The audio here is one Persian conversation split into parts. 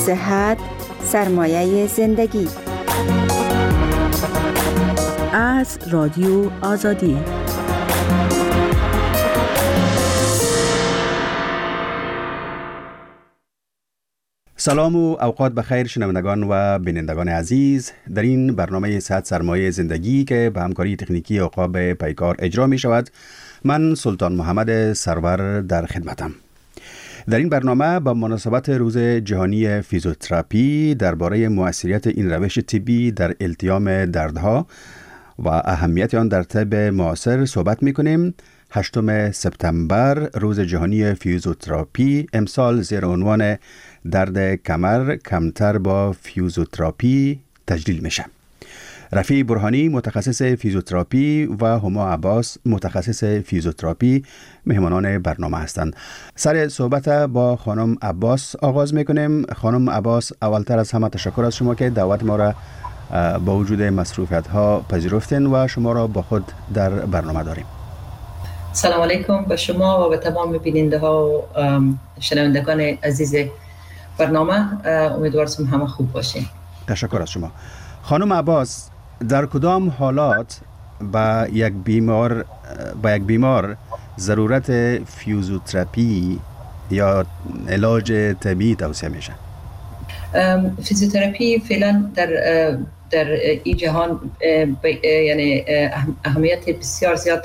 صحت سرمایه زندگی. از رادیو آزادی. سلام و اوقات بخیر شنوندگان و بینندگان عزیز. در این برنامه صحت سرمایه زندگی که به همکاری تکنیکی عقاب پیکار اجرا می شود، من سلطان محمد سرور در خدمتم. در این برنامه با مناسبت روز جهانی فیزیوتراپی درباره مؤثریت این روش طبی در التیام دردها و اهمیت آن در طب معاصر صحبت می‌کنیم. 8 سپتامبر روز جهانی فیزیوتراپی امسال زیر عنوان درد کمر کمتر با فیزیوتراپی تجلیل میشه. رفیع برهانی متخصص فیزیوتراپی و هما عباس متخصص فیزیوتراپی مهمانان برنامه هستند. سر صحبت با خانم عباس آغاز میکنیم. خانم عباس، اولتر از همه تشکر از شما که دعوت ما را با وجود مصروفیت ها پذیرفتین و شما را با خود در برنامه داریم. سلام علیکم به شما و به تمام بیننده ها و شنوندگان عزیز برنامه. امیدوارم همه خوب باشین. تشکر از شما. خانم عباس، در کدام حالات با یک بیمار ضرورت فیزیوتراپی یا علاج طبیعی توصیه میشه؟ فیزیوتراپی فعلا در این جهان یعنی اهمیت بسیار زیاد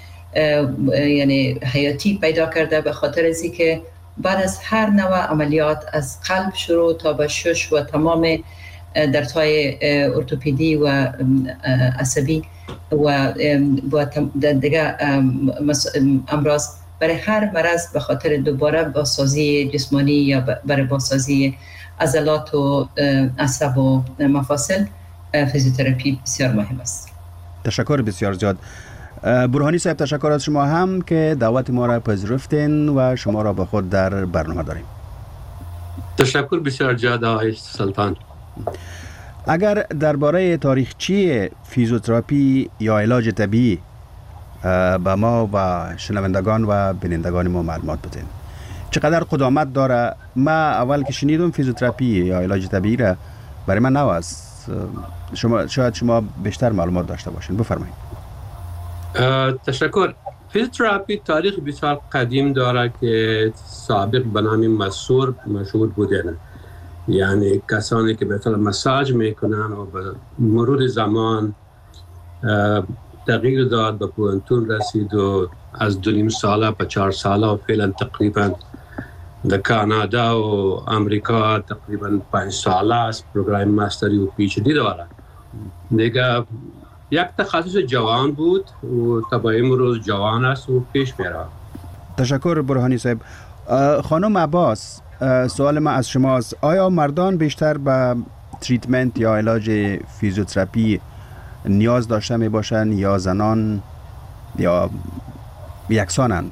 یعنی حیاتی پیدا کرده، به خاطر از اینکه بعد از هر نوع عملیات از قلب شروع تا به شش و تمام دردهای ارتوپدی و عصبی و دیگه امراض، برای هر مرض به خاطر دوباره بازسازی جسمانی یا برای بازسازی عضلات و عصب و مفاصل فیزیوتراپی بسیار مهم است. تشکر بسیار زیاد. برهانی صاحب، تشکر از شما هم که دعوت ما را پذیرفتین و شما را با خود در برنامه داریم. تشکر بسیار زیاد آقای سلطان. اگر درباره تاریخچه فیزیوتراپی یا علاج طبیعی به ما و شنوندگان و بینندگان ما معلومات بدین، چقدر قدامت داره؟ ما اول که شنیدم فیزیوتراپی یا علاج طبیعی را برای من نو است. شاید شما بیشتر معلومات داشته باشین، بفرمایید. تشکر. فیزیوتراپی تاریخ بسیار قدیم داره که سابق به نام مشهور بودن، یعنی کسانی که به طور مساج میکنن و به مرور زمان تغییر داد، به پوانتون رسید و از 2.5 ساله به 4 ساله و فعلا تقریبا در کانادا و امریکا تقریبا 5 ساله است پروگرام ماستری و پی اچ دی داره. دیگه یک تخصص جوان بود و تا امروز جوان است و پیش میره. تشکر برهانی صاحب. خانم عباس، سوال من از شماست، آیا مردان بیشتر به تریتمنت یا علاج فیزیوتراپی نیاز داشته می باشند یا زنان یا یکسانند؟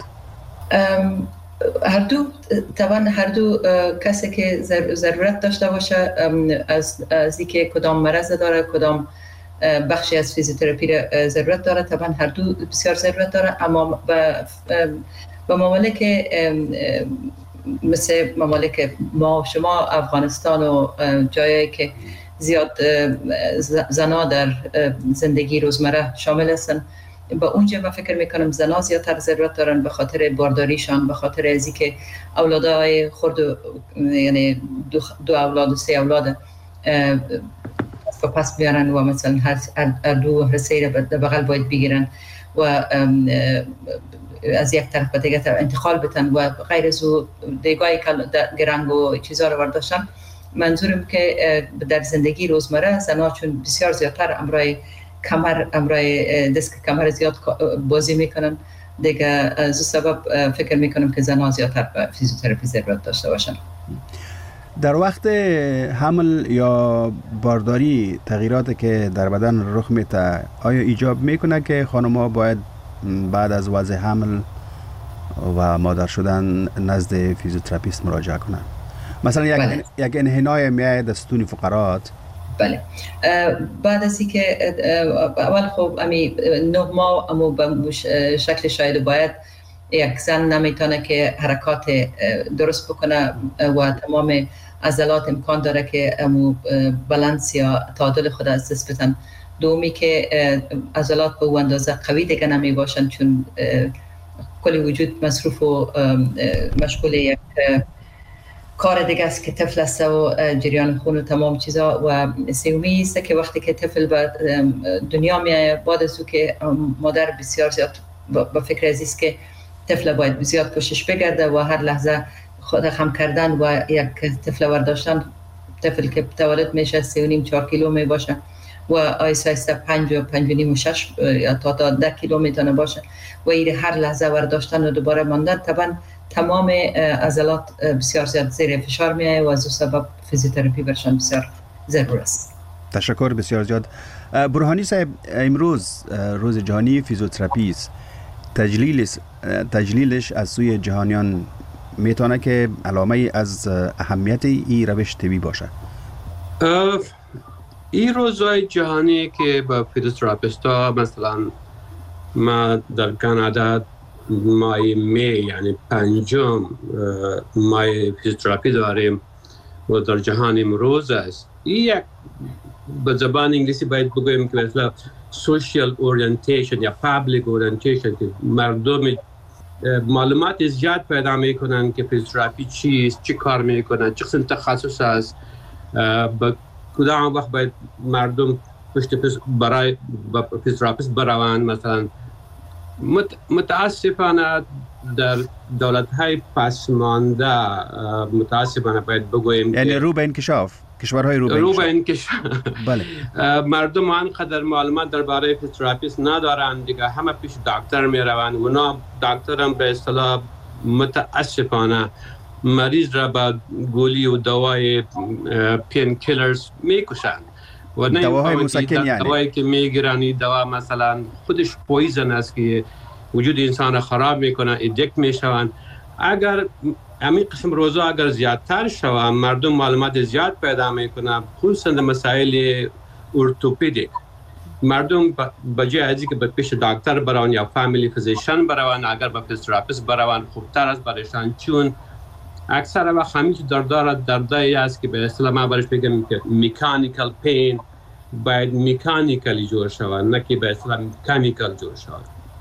هر دو کسی که ضرورت داشته باشه از اینکه کدام مرض داره، کدام بخشی از فیزیوتراپی را ضرورت داره، طبعا هر دو بسیار ضرورت داره. اما به ممالک مثل ممالک ما و شما، افغانستان و جایی که زیاد زنا در زندگی روزمره شامل هستن، با اونجا من فکر میکنم زنا زیادتر ضرورت دارن به خاطر بارداریشان، به خاطر از اینکه اولادای خرد یعنی 2 اولاد و 3 اولاد پس بیارن و مثلا هر دو سه را بغل باید بگیرن و از یک طرف به دیگر طرف انتقال بتن و غیر از او دیگای گرنگ و چیزا رو برداشتن. منظورم که در زندگی روزمره زنها چون بسیار زیادتر امرای کمر، امرای دست کمر زیاد بازی میکنن، دیگه از سبب فکر میکنم که زنها زیادتر به فیزیوتراپی ضرورت داشته باشن. در وقت حمل یا بارداری تغییراتی که در بدن رخ میده، آیا ایجاب میکنه که خانم‌ها باید بعد از وضع حمل و مادر شدن نزد فیزیوتراپیست مراجعه کنن؟ مثلا یک انحنای میای در ستون فقرات. بله. بعد از اینکه اول خب 9 ماه اما به شکل شاید باید یک زن نمیتونه که حرکات درست بکنه و تمام عضلات امکان داره که بالانس یا تعادل خود از دست بدن. دومی که عضلات به اون اندازه قوی دیگه نمی باشن چون کل وجود مصروف و مشغول یک کار دیگه است که طفل است و جریان خون و تمام چیزا. و سومی است که وقتی که طفل به دنیا میاد بعد از که مادر بسیار زیاد با فکر از است که طفل باید بسیار کوشش بگرده و هر لحظه خود خم کردن و یک طفل ورداشتن. طفل که تولد میشه 3.5-4 کیلو می باشه و آیسته آیسته 5 و 5.5 و 6 یا تا 10 کیلو میتونه باشه و این هر لحظه ورداشتن و دوباره ماندن طبعا تمام عضلات بسیار زیاد زیر فشار میایه و از سبب فیزیوتراپی برشان بسیار ضرور است. تشکر بسیار زیاد. برهانی صاحب، امروز روز جهانی فیزیوتراپی است. تجلیلش از سوی جهانیان میتونه که علامه از اهمیت این روش طبی باشه. این روزهای جهانی که با فیزیوتراپیست ها، مثلا ما در کانادا ماه می یعنی 5 ماه فیزیوتراپی داریم و در جهان امروز است. این یک به زبان انگلیسی باید بگویم که مثلا سوشیال اورینتیشن یا پابلیک اورینتیشن که مردم معلومات زیاد پیدا میکنن که فیزیوتراپی چیست، چی کار میکنن، چه قسم تخصص است، با کدام وقت باید مردم پشت برای فیزیوتراپیست بروند. مثلا متاسفانه در دولت‌های پسمانده متاسفانه باید بگوییم یعنی رو به انکشاف، کشورهای رو به انکشاف بله. مردم آنقدر معلومات درباره فیزیوتراپیست ندارند دیگه، همه پیش دکتر میروند. اونا دکتر هم به اصطلاح متاسفانه مریض را با گولی و دوای پین کیلرز میکشند و دواهای مسکن. یعنی دوایی که میگیرن این دوا مثلا خودش پویزن است که وجود انسان را خراب میکنه، ادکت میشوند. اگر همین قسم روزا اگر زیادتر شوند، مردم معلومات زیاد پیدا میکنن، خصوصا مسائل ارتوپدیک. مردم بجای از اینکه به پیش دکتر برون یا فامیلی فیزیشن برون، اگر به فیزیوتراپیست برون خوبتر است برایشان، چون اکثر وقت همیشه دردایی است که به اصطلاح ما برش بگم که مکانیکال پین باید مکانیکالی جور شود، نه که به اصطلاح کمیکال جور شود.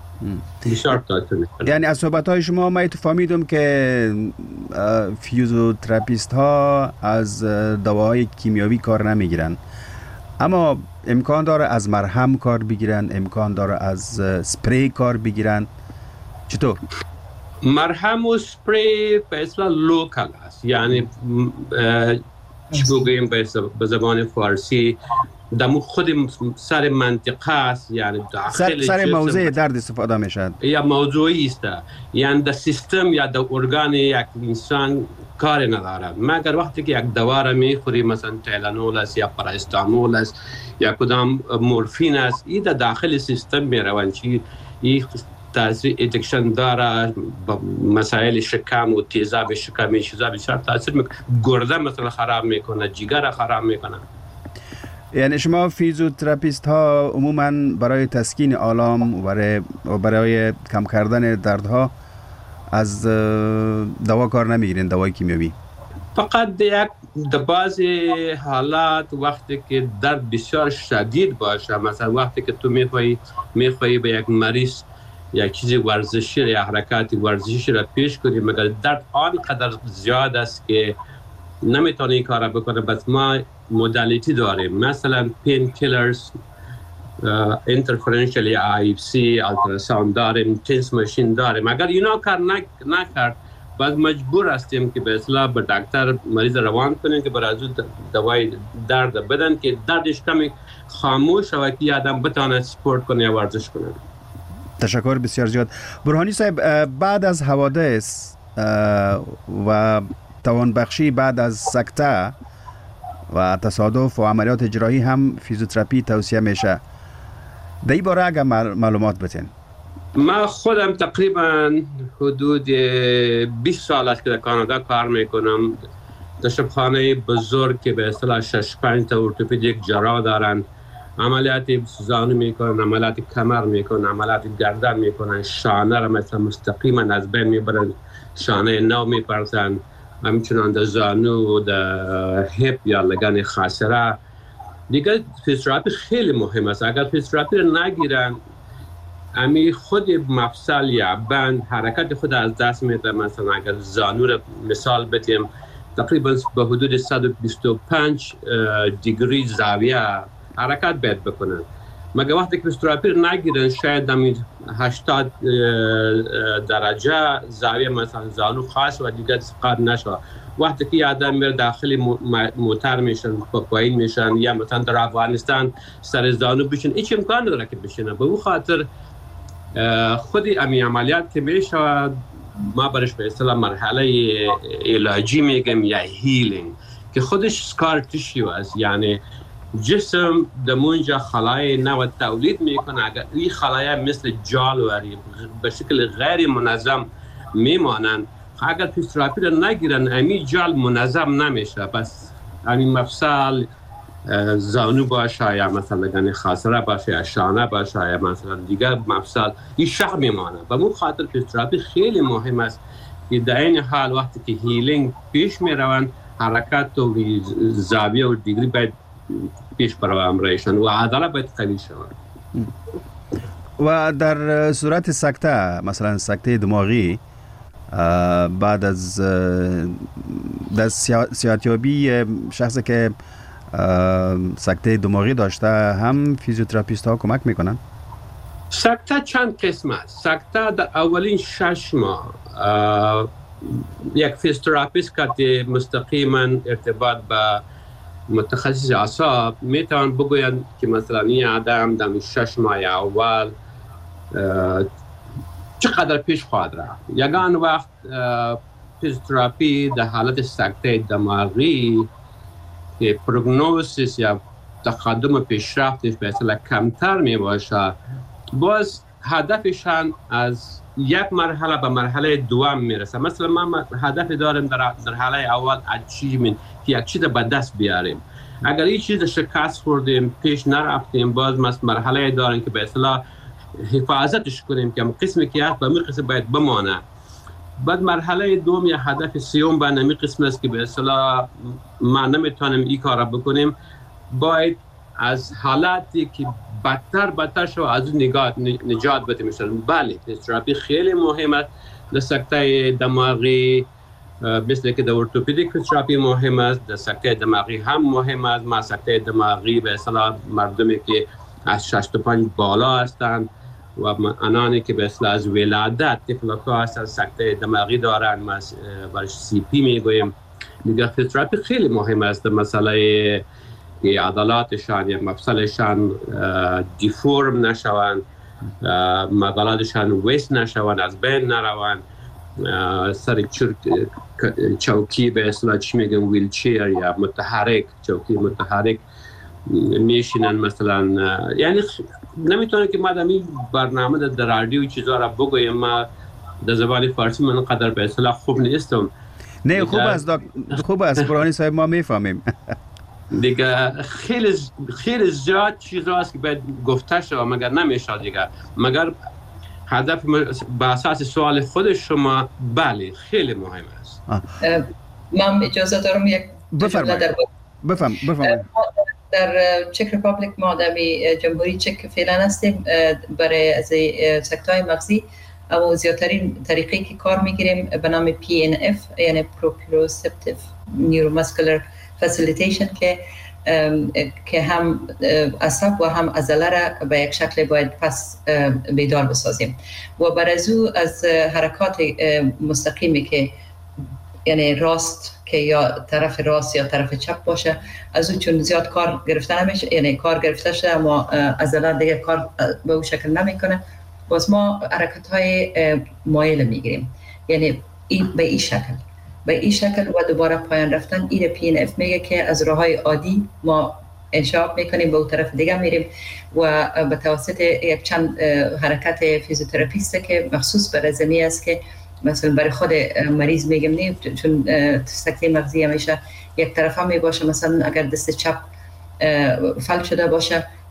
یعنی از صحبت‌های شما من فهمیدم که فیزیوتراپیست ها از دواهای کیمیاوی کار نمیگیرن، اما امکان داره از مرهم کار بگیرن، امکان داره از سپری کار بگیرن. چطور؟ مرهم و سپری به اصطلاح لوکال است، یعنی چی بگوییم به زبان فارسی دمو خود سر منطقه است، یعنی داخل سر موضع درد استفاده میشد یا موضوعی است، یعنی در سیستم یا در ارگان یک انسان کار ندارد. مگر وقتی که یک دوا را میخوری، مثلا تیلانول است یا پاراستامول است یا کدام مورفین است، این در داخل سیستم میروند. چی این تاثیر ادکشن داره، مسائل شکم و تیزاب شکمی چیزا بسیار تاثیر میکنه. گرده مثلا خراب میکنه، جگر خراب میکنه. یعنی شما فیزیوتراپیست ها عموما برای تسکین آلام و برای کم کردن دردها از دوا کار نمیگیرین، دوای کیمیاوی؟ فقط یک بعضی حالات وقتی که درد بسیار شدید باشه، مثلا وقتی که تو میخوایی به یک مریض یک چیزی ورزشی یا حرکاتی ورزشی را پیش کنی، مگر درد آنقدر زیاد است که نمیتونه این کار بکنه. بس ما مدالیتی داریم، مثلا پین کیلرز، اینترفرنشیال یا IFC، التراساوند داریم، تنس ماشین داریم. اگر اینا کار نکرد، باز مجبور هستیم که به اصطلاح به دکتر مریض روان کنیم که برای از دوای درد بدن که دردش کمی خاموش شود که آدم بتونه سپورت کنه یا ورزش کنه. تشکر بسیار زیاد. برهانی صاحب، بعد از حوادث و توانبخشی بعد از سکته و تصادف و عملیات جراحی هم فیزیوتراپی توصیه میشه. در این باره اگر معلومات بتین. من خودم تقریبا حدود 20 سال است که در کانادا کار میکنم. در شبخانه بزرگ که به اصطلاح 6-5 تا ارتوپدیک جراح دارن عملیات زانو میکنن، عملیات کمر میکنن، عملیات گردن میکنن، شانه را مثلا مستقیما از بین میبرن، شانه نو میپرسن، همچنان در زانو و در هپ یا لگن خاصره. دیگه فیزیوتراپی خیلی مهم است. اگر فیزیوتراپی رو نگیرن امی خود مفصل یا بند حرکت خود از دست میده. مثلا اگر زانو رو مثال بدیم تقریبا به حدود 125 دیگری زاویه حرکت باید بکنن. مگه وقتی که فیزیوتراپی رو نگیرن شاید 80 درجه زاویه مثلا زانو خاص و دیگه قطع نشه. وقتی که آدم میره داخلی موتر میشن، پایین میشن، یا مثلا در افغانستان سر زانو بشن، هیچ امکان نداره که بشینه. به اون خاطر خودی امی عملیات که میشه ما برش به اصطلاح مرحله علاجی میگم یا هیلینگ که خودش سکار تیشیو است. یعنی جسم دمونجا خلایا نو تولید میکنه. اگر این خلایا مثل جالوری به شکل غیر منظم میمانند، اگر فیزیوتراپی رو نگیرن امی جال منظم نمیشه. پس همین مفصل زانو باشه یا مثلا لگن خاصره باشه یا شانه باشه یا مثلا دیگر مفصل این شق میمانه. و اون خاطر فیزیوتراپی خیلی مهم است که در این حال وقتی که هیلینگ پیش میروند حرکت و زاویه و دیگری باید پیش بروند رایشن و عضله باید قوی شوند. و در صورت سکته، مثلا سکته دماغی، بعد از صحتیابی شخصی که سکته دماغی داشته هم فیزیوتراپیست ها کمک میکنن؟ سکته چند قسم است. سکته در اولین 6 ماه یک فیزیوتراپیست که مستقیما ارتباط با متخصص اعصاب میتوان بگویند که مثلا این آدم در 6 ماه اول چقدر پیش خواهد رفت. یگان وقت فیزیوتراپی در حالت سکته دماغی که پروگنوزیس یا تقدم پیشرفتش به اصطلاح کمتر می باشه، باز هدفشان از یک مرحله به مرحله دوم میرسه. مثلا ما هدف داریم در حاله اول اچیومنت که یک چیز به دست بیاریم. اگر این چیز شکست خوردیم، پیش نرفتیم، باز مرحله داریم که به اصطلاح حفاظتش کنیم که قسمی که هست به می قسم باید بمانه. بعد مرحله دوم یا هدف سیوم به نمی قسم است که به اصطلاح ما نمیتونیم این کار بکنیم، باید از حالاتی که بدتر شو از اون نجات بدیم. بله فیزیوتراپی خیلی مهم است در سکته دماغی، مثل که در ارتوپدیک فیزیوتراپی مهم است، در سکته دماغی هم مهم است. ما سکته دماغی به اصطلاح مردمی که از 65 بالا هستند و آنانی که به اصطلاح از ولادت طفل‌ها هستند سکته دماغی دارند، ما برش سی پی میگوییم. دیگه فیزیوتراپی خیلی مهم است. مسئله که عضلاتشان یا مفصلشان دیفورم نشوند، مقالاتشان ویست نشوند، از بین نروند، سر چوکی به اصطلاح چی میگن ویلچیر یا متحرک، چوکی متحرک میشینن مثلا. یعنی نمیتونه که ما در این برنامه در رادیو چیزا را بگویم. ما در زبان فارسی من قدر به اصطلاح خوب نیستم. نه خوب است برانی صاحب، ما میفهمیم. دیگه خیلی زیاد چیز هست که باید گفته شد مگر نمیشه دیگه. مگر هدف به اساس سوال خود شما بله خیلی مهم است. من اجازه دارم یک بفرمایید. در چک ریپابلیک ما در جمهوری چک فعلا هستیم برای از سکته‌های مغزی. اما زیادترین طریقی که کار میگیریم به نام PNF یعنی پروپریوسپتیو نیوروماسکولار فسیلیتیشن که هم عصب و هم عضله را به یک شکل باید پس بیدار بسازیم و برای از حرکات مستقیمی که یعنی راست که یا طرف راست یا طرف چپ باشه از اون چون زیاد کار گرفته نمیشه، یعنی کار گرفته شده اما عضله دیگه کار به اون شکل نمیکنه، باز ما حرکت های مایل میگیریم، یعنی به این شکل و دوباره پایان رفتن. این PNF میگه که از راههای عادی ما انشاب میکنیم به اون طرف دیگه میریم و به توسط یک چند حرکت فیزیوتراپیسته که مخصوص برای زمینی است که مثلا برای خود مریض میگم نه، چون سکته مغزی همیشه یک طرف هم میباشه. مثلا اگر دست چپ فلج شده باشه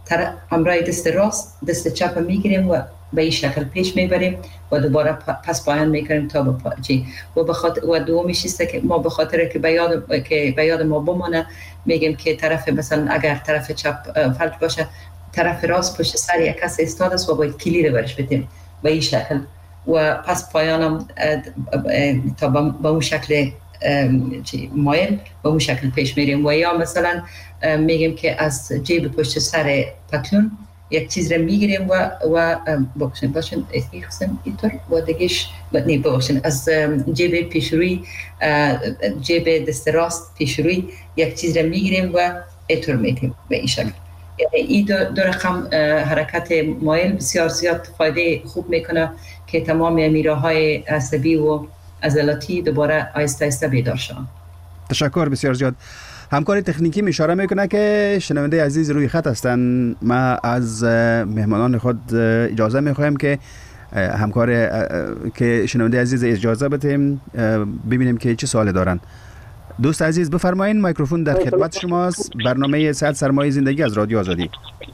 همراه دست راست دست چپ میگیریم و به این شکل پیش میبریم و دوباره پس پایان میکنیم تا به چی و دومیش است که ما به خاطر که به یاد ما بمونه میگیم که طرف مثلا اگر طرف چپ فلج باشه طرف راست پشت سر یک کس ایستاده است و باید کلید برش بدیم به این شکل و پس پایانم تا به اون شکل مایل به اون شکل پیش میریم و یا مثلا میگیم که از جیب پشت سر پتلون یک چیز رو میگیریم و باشین اینطور و دیگهش از جیب پیشروی جیب دست راست پیشروی یک چیز رو میگیریم و اینطور میتیم به این شکل. یعنی این دو رقم حرکت مایل بسیار زیاد فایده خوب میکنه که تمام میراهای عصبی و عضلاتی دوباره آهسته آهسته بیدار شوند. تشکر بسیار زیاد. همکار تکنیکی اشاره میکنه که شنونده عزیز روی خط هستند. ما از مهمانان خود اجازه میخوایم که همکار که شنونده عزیز اجازه بدیم ببینیم که چه سوالی دارن. دوست عزیز بفرمایید، میکروفون در خدمت شماست. برنامه صد سرمایه زندگی از رادیو آزادی.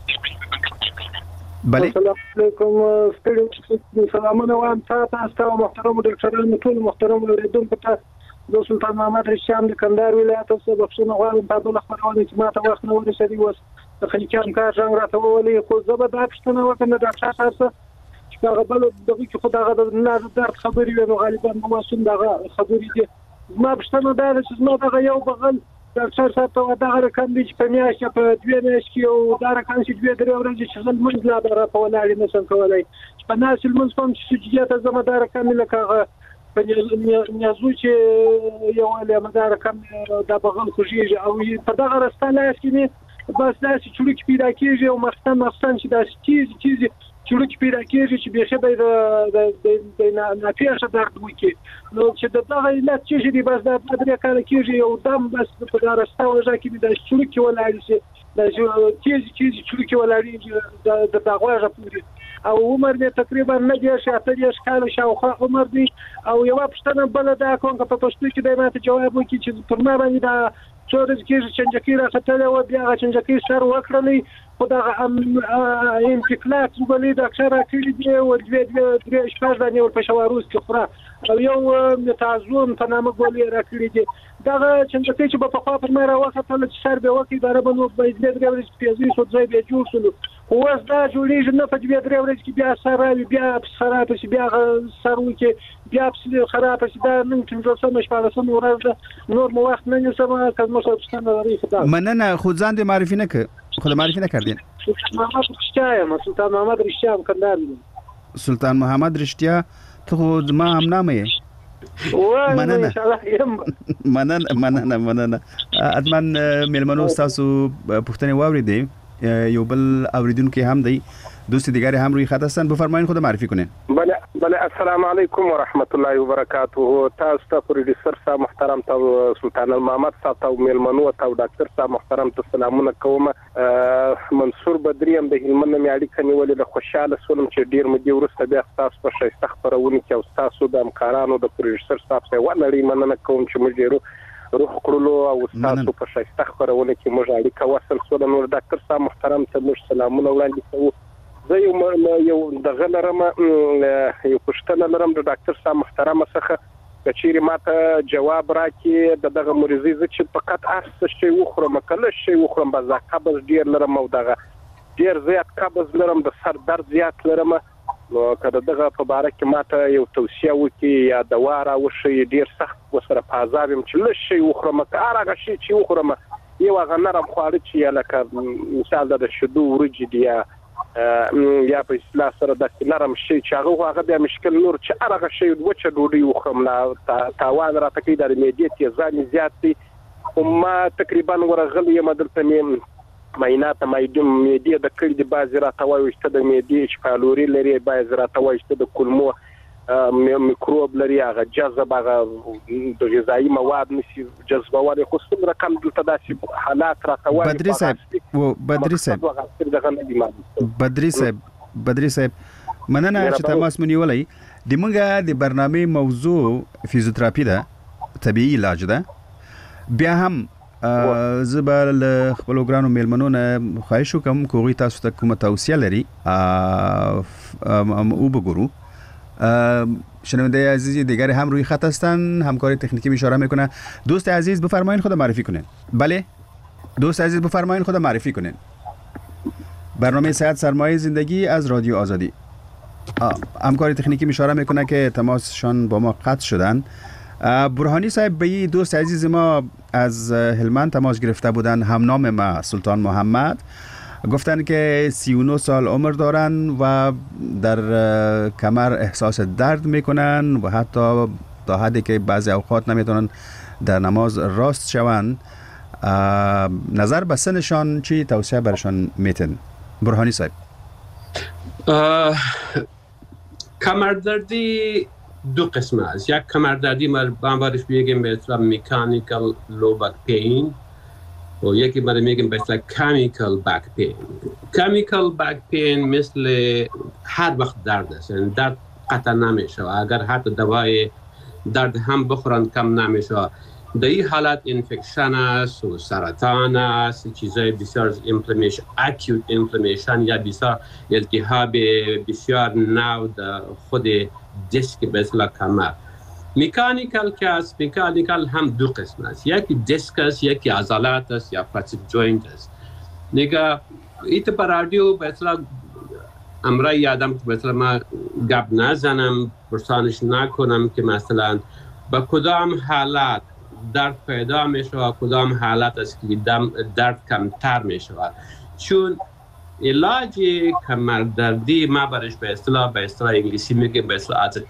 بله. السلام علیکم. سلامونه وایم تاسو او محترم ډاکټرانو ټول محترم اوریدونکو ته د سلطان محمد رشام د کندهار ولایت څخه بخښنه غواړم په ډول خبرونه چې ماته وخت نه ورسېدی اوس د خلیقان کار څنګه راته ولې خو زه به دا پښتنه وکړم د ډاکټر صاحب چې هغه بل دغه کې خدای نه درد خبرې وي نو غالبا مواسم دغه خبرې دي ما پښتنه دا چې زما دغه یو بغل ډاکټر صاحب ته دا رقم دي چې په میاشت په 2 میاشت کې او دا رقم چې 2-3 ورځې چې زل منځ لا به په ولاړې نه څنګه کولای چې په ناس المنځ کوم چې سجیته زما دا رقم لکه په نیازو چې یو له مدار کم د بغل خوږي او په دغه راسته لاس کې بس داسې چړوک پیدا کیږي او مخستان چې داسې چیز چړوک پیدا کیږي چې به خبره د نافیه درد وکي نو چې دغه علت چې بس د درې کال کیږي او دم بس په دغه راسته وځي کې د چړوک ولاړ شي د چیز چړوک ولاړ د دغه غوړه او عمر دې تقریبا نه دی شاته کال شاوخوا عمر دی او یو پښتنه بل دا کوم په پښتو کې د ماته جواب وکړي چې پر ما باندې دا څور کې چنجکی راځته او بیا چنجکی سر وکړلې خدای انفکلاک وبلې د اکثره کړي دی او د شپږ باندې ور په شواروس کې خورا او یو متازون په نامه ګولې راکړي دي دغه چنجکی چې په خوا پر ما راوخته چې سر به وکړي دا ربنو په دې ډول پیازي شو ځای به جوړ شول اوس دا جوړیږي نه په 2-3 ورځې کې بیا سره بیا خراب شي بیا سرو کې بیا خراب شي دا نن څنګه سم شپږم ورځ نور مو وخت نه نسم کله مو څه لري خدای مننه خود ځان دې معرفي نه خود معرفي نه کردین. سلطان محمد رشتیا کندهار. سلطان محمد رشتیا تو خود ما هم نامه مننه اتمن ملمنو تاسو پښتني واوریدي یو بل اوریدونکو هم دی دوست دیگری هم روی خط هستن بفرمایید خود معرفی کنین. بله السلام علیکم و رحمت الله و برکاته. تاسو ته پروډوسر صاحب محترم ته سلطان محمد صاحب ته ملمنو ته ډاکټر صاحب محترم ته سلامونه کوم. منصور بدریم د هلمند مې اړیکه نیولې د خوشاله سولم چې ډیر مې ورسته بیا تاسو په شایسته خبرونه کې او تاسو د همکارانو د پروډوسر صاحب څخه ولري مننه کوم چې موږ ډیرو روح کړلو او تاسو په شایسته خبرونه کې موږ اړیکه وصل سولم. نو ډاکټر صاحب محترم ته موږ سلامونه وړاندې کوو. زه یو دغه لرم یو پوښتنه لرم د ډاکټر صاحب محترم څخه کچېری ماته جواب راکړي دغه مریضي چې فقط اس شي وخورم کله شي وخورم بس قبض ډیر لرم او دغه ډیر زیات قبض لرم د سر درد زیات لرم نو کله دغه په باره کې ماته یو توصیه وکړي یا دوا راوښي ډیر سخت وسره پازابم چې له شي وخورم هغه شي چې وخورم یو هغه نرم خواړه چې لکه مثال د شیدو ورجې دی یا په اصطلاح سره د نرم شي چې هغه بیا مشکل نور چې هغه شي وچه ډوډۍ وخورم لا تاوان راته کوي د معدې تیزابي زیات دي او ما تقریبا ورغلی یم دلته مې معاینات معدې د کړي د بعضې راته وایي چې د معدې چې کالوري لري بعضې راته وایي چې د کولمو میکروب لري هغه جذب هغه د غذایي مواد نشي جذبولی خو څومره کم دلته داسې حالات راته وایي. بدري صاحب مننه چې تماس مو نیولی. د موږ د برنامې موضوع فیزیوتراپي ده طبیعي علاج ده بیا هم زبل خپل ګرانو میلمنونو خواهش وکم کوغی تاسو ته کومه توصیه لري او بگورو. شنونده عزیزی دیگری هم روی خط هستن، همکار تکنیکی اشاره میکنه. دوست عزیز بفرمایید خود معرفی کنین. بله دوست عزیز بفرمایید خود معرفی کنین. برنامه صحت سرمایه زندگی از رادیو آزادی. همکار تکنیکی اشاره میکنه که تماسشان با ما قطع شدن. برهانی صاحب به دوست عزیز ما از هلمند تماس گرفته بودن، هم نام ما سلطان محمد، گفتن که 39 سال عمر دارن و در کمر احساس درد میکنن و حتی تا حدی که بعضی اوقات نمیتونن در نماز راست شوند. نظر به سنشان چی توصیه برشان میتن؟ برهانی صاحب. کمردردی دو قسم است. یک کمردردی ما بهش میگیم به اصطلاح مکانیکال لو بک پین و یکی ما میگیم به اصطلاح کیمیکال بک پین. کیمیکال بک پین مثل هر وقت درد است، یعنی درد قطع نمیشه، اگر حتی دوای درد هم بخورن کم نمیشه. در این حالت انفکشن است و سرطان است، چیزای بسیار اینفلامیشن، اکیوت اینفلامیشن یا بسیار التهاب بسیار نو در خود دیسک به اصطلاح کمر. مکانیکال که است، مکانیکال هم دو قسم است، یکی دیسک است، یکی عضلات است یا فاسیک جوینت است. نگاه ایت پر رادیو به اصطلاح امرای یادم که به اصطلاح ما گپ نزنم، پرسانش نکنم که مثلا با کدام حالات درد پیدا می شود، کدام حالت است که درد کمتر می شود. چون علاج کمردردی ما برش به اصطلاح انگلیسی میگه به اصطلاح از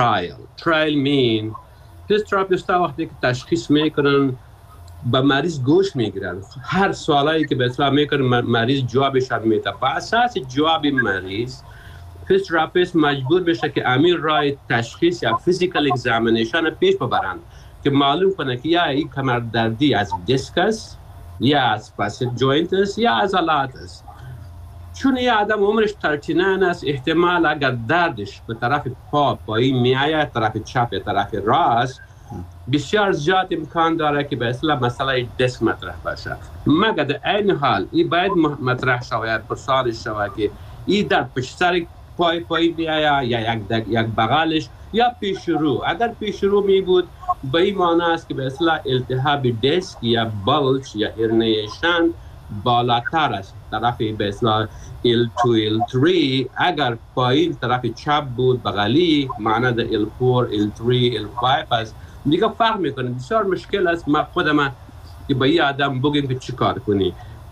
ترایل مین فیزیوتراپیستا وقتی که تشخیص میکنن با مریض گوش میگیرن، هر سوالایی که به اصطلاح میکنن مریض جوابش میده. با اساس جواب مریض فیزیوتراپیست مجبور بشه که امیر رای تشخیص یا فیزیکال اگزامینیشن پیش ببرند که معلوم کنه که یا این کمردردی از دیسک است یا از فاسیک جوینت است یا از عضلات است. چون یه آدم عمرش 39 است، احتمال اگر دردش به طرف پایی میآید، طرف چپ یا طرف راست، بسیار زیاد امکان داره که به اصطلاح مسئله دیسک مطرح باشه. مگر در این حال این باید مطرح شود، پرسانش شود که این درد پشت سر پایی میآید یا یک بغلش یا پیش رو. اگر پیش رو می بود به این معنی است که به اصطلاح التهاب دیسک یا بلج یا هرنیشن بالاتر است، طرف به اصطلاح L2 L3. اگر پایین طرف چپ بود بغلی معنی در L4 L3 L5 است. دیگه فرق میکنه، بسیار مشکل است. ما خودم که به این آدم بگیم که چی کار کنی،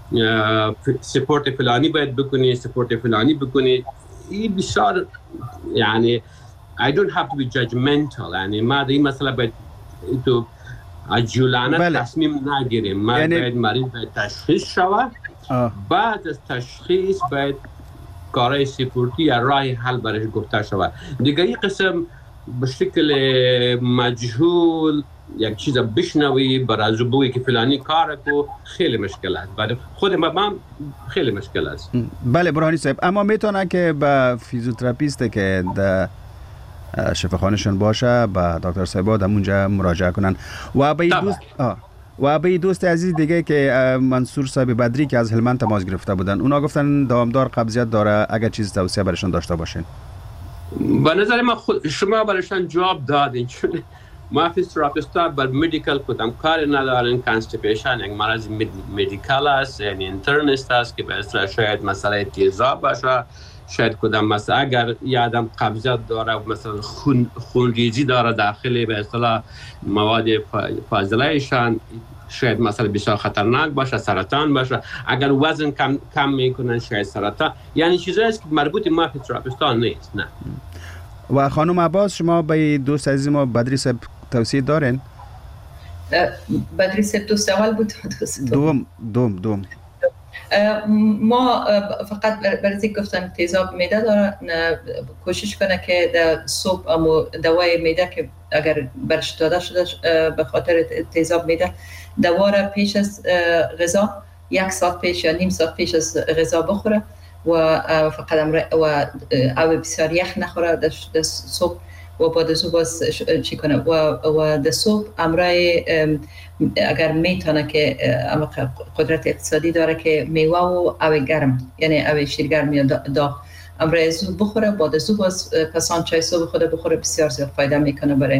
سپورت فلانی باید بکنی، سپورت فلانی بکنی. این بسیار یعنی I don't have to be judgmental. یعنی ما در این مسئله باید تو عجولانه تصمیم نگیریم. ما باید مریض باید تشخیص شود، بعد از تشخیص باید کارهای سپورتی یا راه حل برش گفته شود. دیگه این قسم به شکل مجهول یک چیز بشنوی برای بگویی که فلانی کار کو خیلی مشکل است. برای خود ما خیلی مشکل است. بله برهانی صاحب، اما میتونه که با فیزیوتراپیست که در شفاخانه‌شون باشه با دکتر صاحب اونجا مراجعه کنن. و به دوست عزیز دیگه که منصور صاحب بدری که از هلمند تماس گرفته بودن، اونا گفتن دوامدار قبضیت داره، اگر چیز توصیه برشون داشته باشین. به نظر من شما برشان جواب دادین، چون ما فیزیوتراپیستا بر مدیکال کدام کار ندارن. کانستیپیشن یک مرض مدیکال است، یعنی اینترنست است که به اصطلاح شاید مسئله تیزاب باشه، شاید کدام مثلا اگر یه آدم قبضیت داره مثلا خونریزی داره داخل به اصطلاح مواد فاضلهشان، شاید مثلا بسیار خطرناک باشه، سرطان باشه. اگر وزن کم میکنن شاید سرطان، یعنی چیزایی است که مربوط ما فیزیوتراپیستان نیست. نه. و خانم عباس شما به دوست عزیز ما بدری صاحب توصیه دارین؟ بدری صاحب دوست اول بود دوم ما فقط برای گفتن تیزاب معده داره، کوشش کنه که در صبح امو دوای معده که اگر برش داده شده به خاطر تیزاب معده دواره پیش از غذا 1 ساعت پیش یا نیم ساعت پیش از غذا بخوره و فقط او بسیار یخ نخوره در صبح و بعد از او باز چی کنه و در صبح امرای اگر میتونه که قدرت اقتصادی داره که میوه و او گرم یعنی او شیرگرم یا داغ امرای از او بخوره، بعد از او باز پسان چای صبح خود بخوره، بسیار زیاد فایده میکنه برای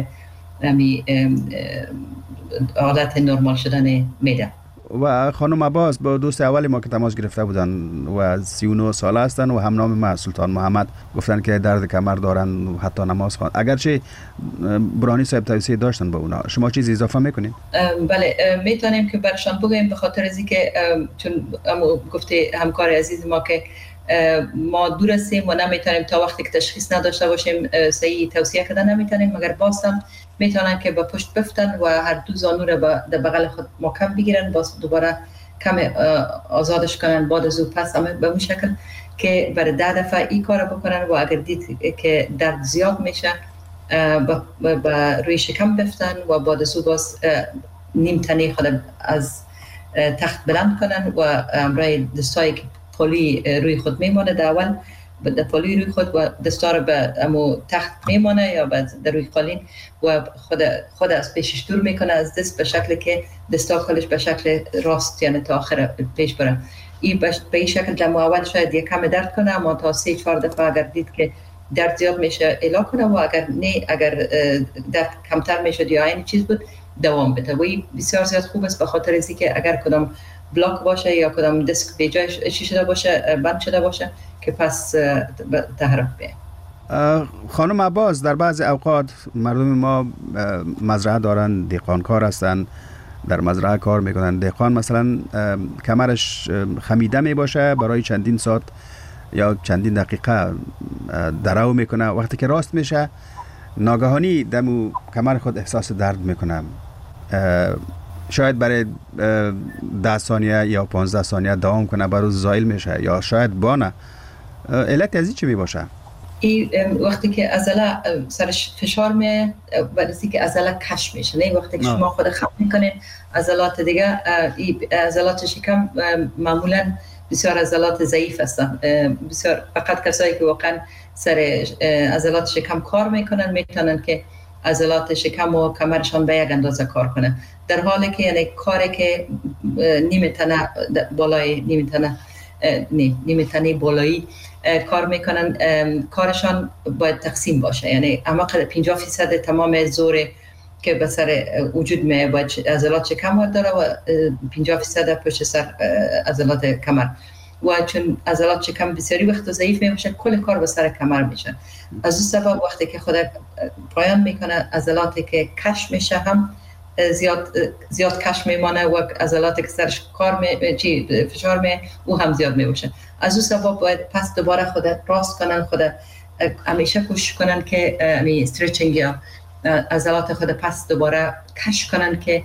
حالت نرمال شدن معده. و خانم عباس با دوست اولی ما که تماس گرفته بودن و 39 ساله هستن و هم نام ما سلطان محمد، گفتن که درد کمر دارن و حتی نماز خوان. اگرچه برانی صاحب توصیه داشتن به اونا، شما چیزی اضافه میکنید؟ بله میتونیم که برشان بگویم، به خاطر از اینکه چون گفته همکار عزیز ما که ما دور هستیم و نمیتونیم تا وقتی که تشخیص نداشته باشیم صحیح توصیه کردن نمیتونیم، مگر باستم میتونن که با پشت بفتن و هر دو زانو را در بغل خود محکم بگیرن، باز دوباره کم آزادش کنن، بعد از او پس به اون شکل که برای 10 دفعه این کار بکنن و اگر دید که درد زیاد میشه با روی شکم بفتن و بعد از او باز نیم تنه خود از تخت بلند کنن و برای دستایی که پولی روی خود میمونه در اول به پولی روی خود و دستا رو به امو تخت میمونه یا در روی قالین و خود از پیشش دور میکنه از دست به شکلی که دستا کلش به شکل راست یعنی تا آخر پیش بره. این به این شکل جمع اول شاید یک کم درد کنه، اما تا 3-4 دفعه اگر دید که درد زیاد میشه اعلا کنه و اگر نه اگر درد کمتر میشه یا این چیز بود دوام بده. و این بسیار زیاد خوب است به خاطر از اینکه اگر کدام بلاک باشه یا کدام دیسک به جای چی شده باشه بند شده باشه که پس تحرک بیه. خانم عباس، در بعض اوقات مردم ما مزرعه دارن، دهقانکار هستن، در مزرعه کار میکنن. دهقان مثلا کمرش خمیده می باشه، برای چندین ساعت یا چندین دقیقه درو میکنه، وقتی که راست میشه ناگهانی دمو کمر خود احساس درد میکنه، شاید برای 10 ثانیه یا 15 ثانیه دوام کنه، برای زایل میشه یا شاید بانه. علت از این چی می باشه؟ این وقتی که عضله سرش فشار می بعدی که عضله کش میشه، نه وقتی که شما خود خم میکنین عضلات دیگه، این عضلات شکم معمولا بسیار عضلات ضعیف هستن، بسیار فقط کسایی که واقعا سر عضلات شکم کار میکنن میتونن که عضلات شکم و کمرشان به یک اندازه کار کنه، در حالی که یعنی کاری که نیمه تنه بالای نیمه تنه بالایی کار میکنن کارشان باید تقسیم باشه، یعنی اما 50% تمام زور که به سر وجود می باید عضلات شکم داره و 50% پشت سر عضلات کمر، و چون عضلات شکم بسیاری وقت ضعیف می باشه کل کار به سر کمر میشه. از این سبب وقتی که خود پایان میکنه عضلاتی که کش میشه هم زیاد کش میمانه و عضلاتی که سرش فشار می او هم زیاد می باشه. از اون سبب باید پس دوباره خود راست کنن، خود همیشه کوشش کنن که استرچینگ یا عضلات خود پس دوباره کش کنن که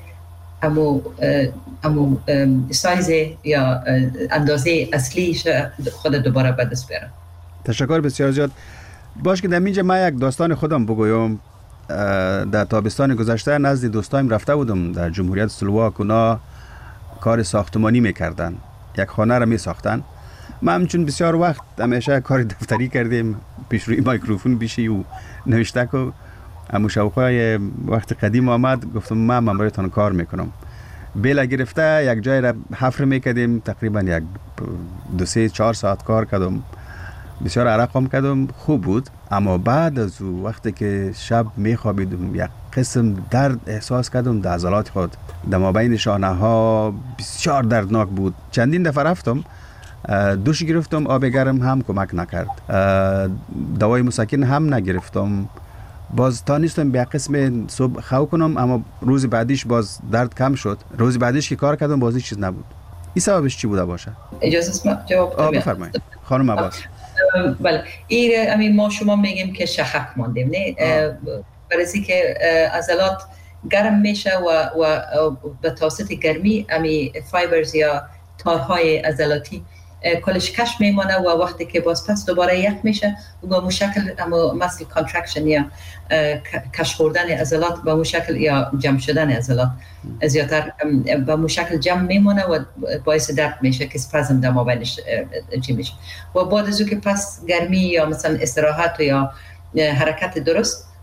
امو سایز یا اندازه اصلی خود دوباره به دست بیارن. تشکر بسیار زیاد. باش که در اینجا من یک داستان خودم بگویم. در تابستان گذشته نزد دوستایم رفته بودم در جمهوریت سلواک، اونا کار ساختمانی میکردن، یک خانه را میساختن. ما همچون بسیار وقت همیشه کار دفتری کردیم، پیش روی مایکروفون بیشی و نوشته که امو شوقای وقت قدیم آمد، گفتم من برایتان کار میکنم. بیل گرفته یک جای را حفر میکردیم، تقریبا 2-3-4 ساعت کار کردم، بسیار عرقم کردم، خوب بود. اما بعد از او وقتی که شب میخوابیدم یک قسم درد احساس کردم در عضلات خود، در مابین شانه ها بسیار دردناک بود. چندین دفعه رفتم دوش گرفتم، آب گرم هم کمک نکرد، دوای مسکن هم نگرفتم، باز تا نیستم به قسم صبح خو کنم، اما روز بعدیش باز درد کم شد. روز بعدیش که کار کردم بازی چیز نبود. این سببش چی بوده باشه؟ اجازه است جواب بفرمایید خانم عباس. بله این ما شما میگیم که شخک ماندیم، نه برای که عضلات گرم میشه و به توسط گرمی فایبرز یا تارهای عضلاتی کلش کش میمانه و وقتی که باز پس دوباره یک میشه و با مشکل مثل کانترکشن یا کش خوردن عضلات با مشکل یا جمع شدن عضلات زیادتر با مشکل جمع میمونه و باعث درد میشه که اسپازم در مابینش چی میشه. و بعد از او که پس گرمی یا مثلا استراحت یا حرکت درست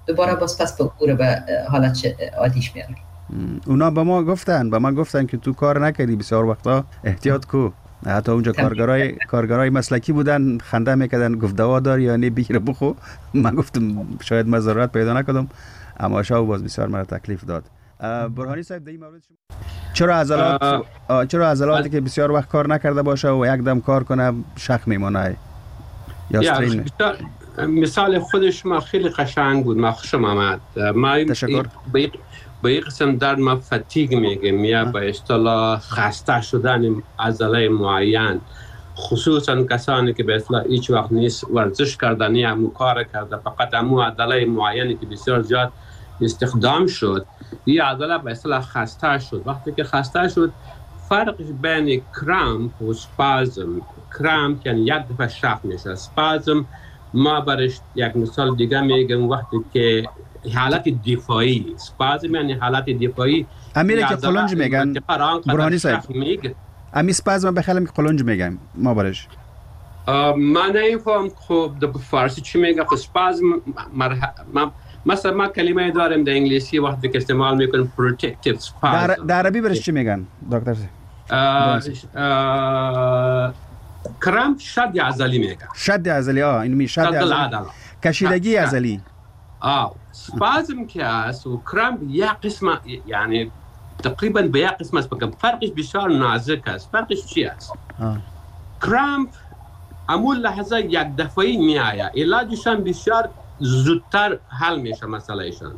دوباره باز پس او رو به حالت عادیش میاره. اونا به ما گفتن که تو کار نکردی بسیار وقتا احتیاط کو. حتی اونجا کارگرای مسلکی بودن خنده میکردن، گفت دوا داری یا نه بگیر بخو. من گفتم شاید من ضرورت پیدا نکردم، اما شاو باز بسیار مرا تکلیف داد. برهانی صاحب در این مورد شما چرا عضلاتی که بسیار وقت کار نکرده باشه و یک دم کار کنه شخ میمونه یا استرین؟ مثال خودش ما خیلی قشنگ بود. ما خوشم آمد. تشکر. به یک قسم درد ما فتیگ میگیم یا به اصطلاح خسته شدن عضله معین، خصوصا کسانی که به اصطلاح هیچ وقت نیست ورزش کردن یا کار کرده، فقط همون عضله معینی که بسیار زیاد استخدام شد، این عضله به اصطلاح خسته شد. وقتی که خسته شد، فرقش بین کرامپ و سپازم، کرامپ یعنی یک دفعه شخ میشه، سپازم ما برش یک مثال دیگه میگم وقتی که حالت دفاعی، سپازم یعنی حالت دفاعی. امیره که قلنج میگن برهانی صاحب، امی سپازم بخیلم که قلنج میگم ما برش. من نمیفهم خب در فارسی چی میگه. خب سپازم مثلا ما کلمه داریم در انگلیسی وقتی که استعمال میکنیم پروتکتیو سپازم. در عربی برش چی میگن دکتر؟ کرامپ شد عضلی میگه. شد عضلی، این می شد عضلی، کشیدگی عضلی. سپازم که است و کرامپ یک قسم، یعنی تقریبا به یک قسم است، بگم فرقش بسیار نازک است. فرقش چی است؟ کرامپ امول لحظه یک دفعی می آید، علاجشان بسیار زودتر حل میشه مسئلهشان.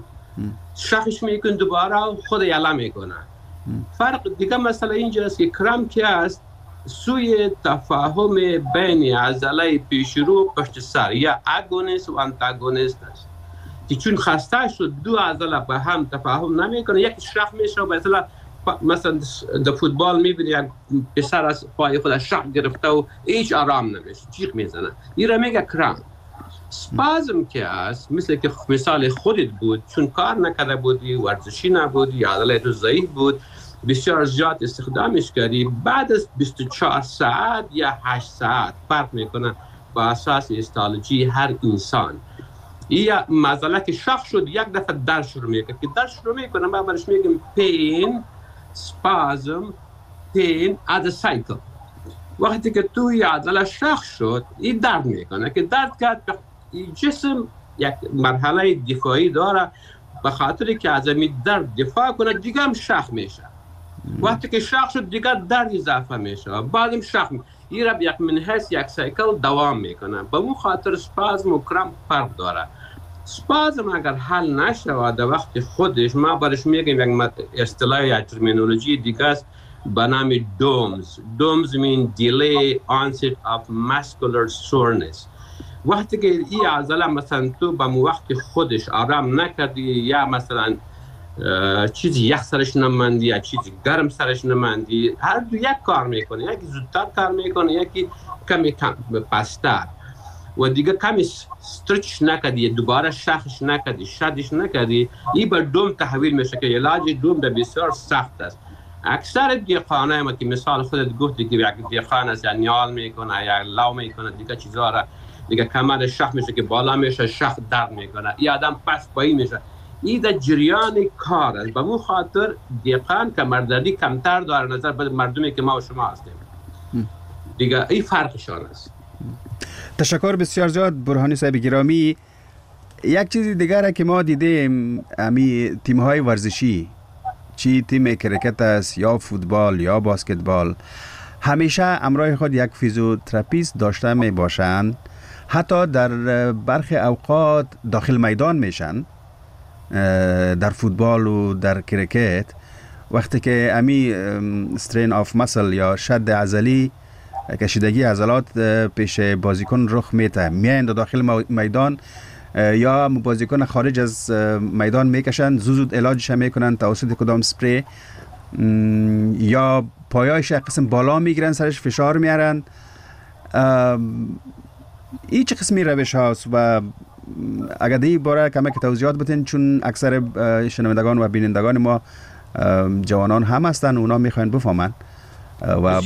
شخش میکن دوباره خود یلا میکنه. فرق دیگه مسئله اینجاست که کرامپ که است سوی تفاهم بین عضله پیشرو و پشت سر یا اگونیست و انتاگونیست است که چون خسته شد دو عضله به هم تفاهم نمیکنه، یکی شخ میشه و مثلا در فوتبال میبینی یک پسر از پای خودش شخ گرفته و هیچ آرام نمیشه، جیغ میزنه. این را میگه کرامپ. سپازم که است مثل که مثال خودت بود، چون کار نکرده بودی، ورزشی نبودی، عضله تو ضعیف بود، بسیار زیاد استخدامش کردی، بعد از 24 ساعت یا 8 ساعت فرق میکنه با اساس هیستولوژی هر انسان. این مسئله که شخ شد یک دفعه درد شروع میکنه که درد شروع میکنه ما برش میگیم پین، سپازم، پین از سایکل. وقتی که توی عضله شخ شد این درد میکنه که درد کرد جسم یک مرحله دفاعی داره، به خاطر که از این درد دفاع کنه دیگه هم شخ میشه. وقتی که شخ شد دیگه درد اضافه میشه، بعدم شخ میشه. این را یک منحص یک سایکل دوام میکنه. به اون خاطر سپازم و کرامپ فرق داره. سپازم اگر حل نشه در وقت خودش ما برش میگیم یک اصطلاح یا ترمینولوژی دیگه است به نام دومز mean delay onset of muscular soreness. وقتی که این عضله مثلا تو به وقت خودش آرام نکردی یا مثلا چیزی یخ سرش نماندی یا چیزی گرم سرش نماندی، هر دو یک کار میکنه، یکی زودتر کار میکنه یکی کمی پستر و دیگه کمی استرچ نکردی دوباره شخش نکردی شدش نکردی، این به دوم تحویل میشه که علاج دوم ده بسیار سخت است. اکثر دیقانه ما که مثال خودت گفتی که یک دیقان است یا نیال میکنه یا لو میکنه دیگه چیزا را دیگه کمر شخ میشه که بالا میشه شخ درد میکنه، این آدم پس پایی میشه. این در جریان کار است. به اون خاطر دیقان کمردردی کمتر داره نظر به مردمی که ما و شما هستیم دیگه. این فرقشان است. تشکر بسیار زیاد برهانی صاحب گرامی. یک چیز دیگر که ما دیدیم امی تیم‌های ورزشی، چی تیم کرکت است یا فوتبال یا باسکتبال، همیشه همراه خود یک فیزیوتراپیست داشته می باشند. حتی در برخی اوقات داخل میدان میشن در فوتبال و در کرکت. وقتی که امی استرین آف مسل یا شد عضلی، کشیدگی عضلات پیش بازیکن رخ میته، میان داخل میدان یا بازیکن خارج از میدان میکشن، زود علاجش میکنن توسط کدام سپری یا پایایش قسم بالا میگیرن، سرش فشار میارن. این چه قسمی روش هاست و اگر دی باره کمک توضیحات بتین، چون اکثر شنوندگان و بینندگان ما جوانان هم هستن، اونا میخواین بفهمن و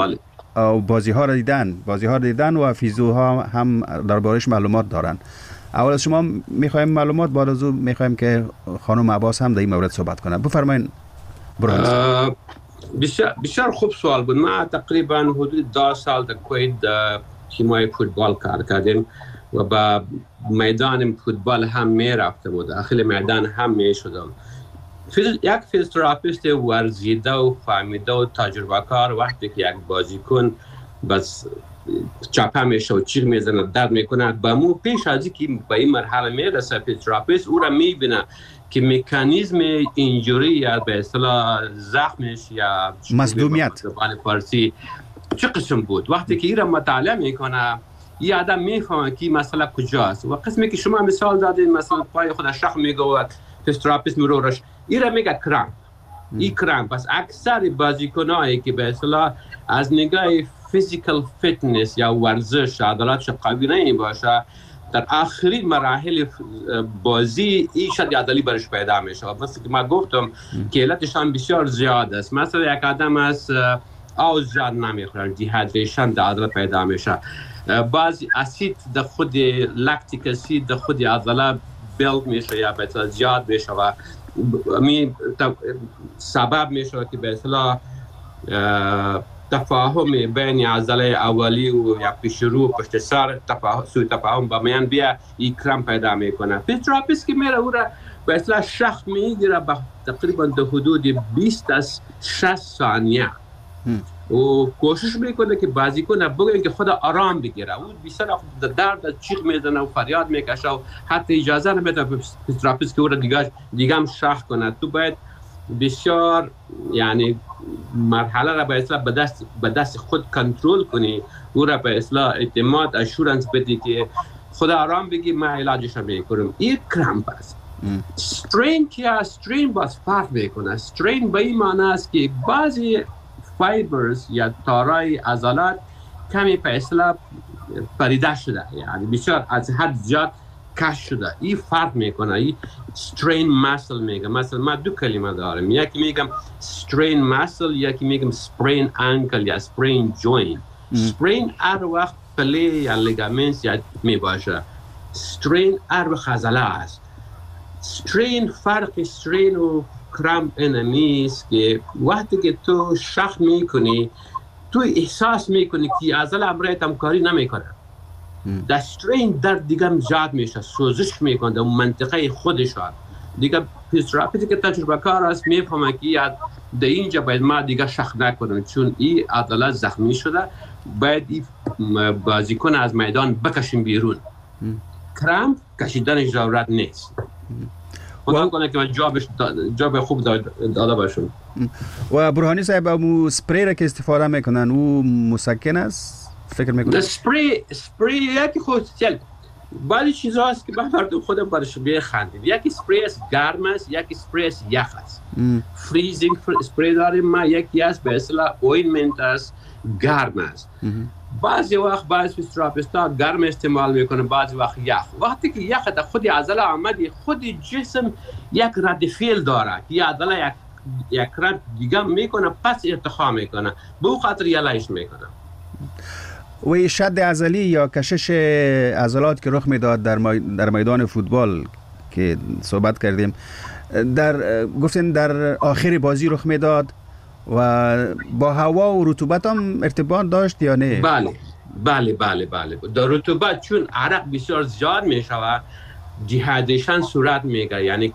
بازی ها رو دیدن و فیزیوها هم دربارش معلومات دارن. اول از شما میخوایم معلومات، بعد از او میخوایم که خانم عباس هم در این مورد صحبت کنه. بفرمایید برهانی. بسیار خوب سوال بود. ما تقریبا حدود 10 سال در کویت تیمای فوتبال کار کردیم و با میدان فوتبال هم می رفتم و داخل میدان هم می شدم. یک فیزیوتراپیست ورزیده و فهمیده و تجربه کار وقتی که یک بازیکن بس چپه میشه و چیغ میزنه درد میکنه، با مو پیش از اینکه به این مرحله میرسه فیزیوتراپیست او را میبینه که مکانیزم اینجوری یا به اصطلاح زخمش یا مصدومیت زبان فارسی چه قسم بود. وقتی که این را مطالعه میکنه این آدم میفهمه که مسئله کجاست. و قسمی که شما مثال دادین مثلا پای خود شخ میگه و فیزیوتراپیست میرورش این را میگه کرامپ. این کرامپ. پس اکثر بازیکنایی که به اصطلاح از نگاه فیزیکال فیتنس یا ورزش عضلاتش قوی نمیباشه در آخرین مراحل بازی این شد عضلی برش پیدا میشه. مثل که ما گفتم که علتشان بسیار زیاد است. مثلا یک آدم از آب زیاد نمیخوره، دیهایدریشن در عضله پیدا میشه. بعضی اسید در خود لکتیک اسید در خود عضله بیلد میشه یا به اصطلاح زیاد میشه و سبب میشه که به اصطلاح تفاهم بین عضله اولی و یا پیش رو پشت سر سوء تفاهم با میان بیا این کرم پیدا میکنه. فیزیوتراپیست که میره او را به اصطلاح شخص میگیره با تقریبا در حدود 20 از 60 ثانیه و کوشش میکنه که بازیکن بگه که خود آرام بگیره. او بسیار درد چیغ میزنه و فریاد میکشه و حتی اجازه نمیده فیزیوتراپیست که او را دیگه هم شخص کنه. تو باید بسیار یعنی مرحله را به اصطلاح به دست خود کنترل کنی، او را به اصطلاح اعتماد اشورنس بدی که خدا آرام بگی ما علاجش میکنم. این کرامپ است. استرین که استرین باز فرق میکنه. استرین به این معنی است که بعضی فایبرز یا تارای عضلات کمی به اصطلاح پریده شده، یعنی بسیار از حد زیاد کش شده. این فرق میکنه. این strain muscle میگم. مثلا ما دو کلمه دارم، یکی میگم strain muscle، یکی میگم sprain ankle یا sprain joint. sprain هر وقت پله یا لیگامنت یا میباشه، strain هر وقت عضله است. strain فرق strain و کرامپ اینمیست که وقتی که تو شخ میکنی تو احساس میکنی که عضله امرایت هم کاری نمیکنه. در استرین درد دیگه زیاد میشه، سوزش میکنه در منطقه خودشان دیگه. فیزیوتراپیستی که تجربه کار است میفهمه که در اینجا باید ما دیگه شخ نکنم چون این عضله زخمی شده، باید این بازیکن از میدان بکشیم بیرون. کرامپ کشیدنش ضرورت نیست. خدا کنه که جواب خوب داده باشم. و برهانی صاحب امو سپری را که استفاده میکنن او مسکن است فکر میکنن؟ سپری یکی خصوصیت بعضی چیزها هست که مردم خودم برش بخندیم. یکی سپری است گرم است، یکی سپری است یخ است. فریزینگ سپری داریم ما، یکی است به اصطلاح اوینمنت است گرم است. بعضی وقت بعضی فیزیوتراپیست‌ها گرم استعمال میکنه، بعضی وقت یخ. وقتی که یخ تا خود عضله آمدی خود جسم یک رد فعل داره که عضله یک رد دیگه میکنه پس ارتخا میکنه، به او خاطر یلایش میکنه. و شد عضلی یا کشش عضلات که رخ میداد در میدان فوتبال که صحبت کردیم، گفتین در آخر بازی رخ میداد و با هوا و رطوبت هم ارتباط داشت یا نه؟ بله. در رطوبت چون عرق بسیار زیاد میشود دیهایدریشن صورت میگیره، یعنی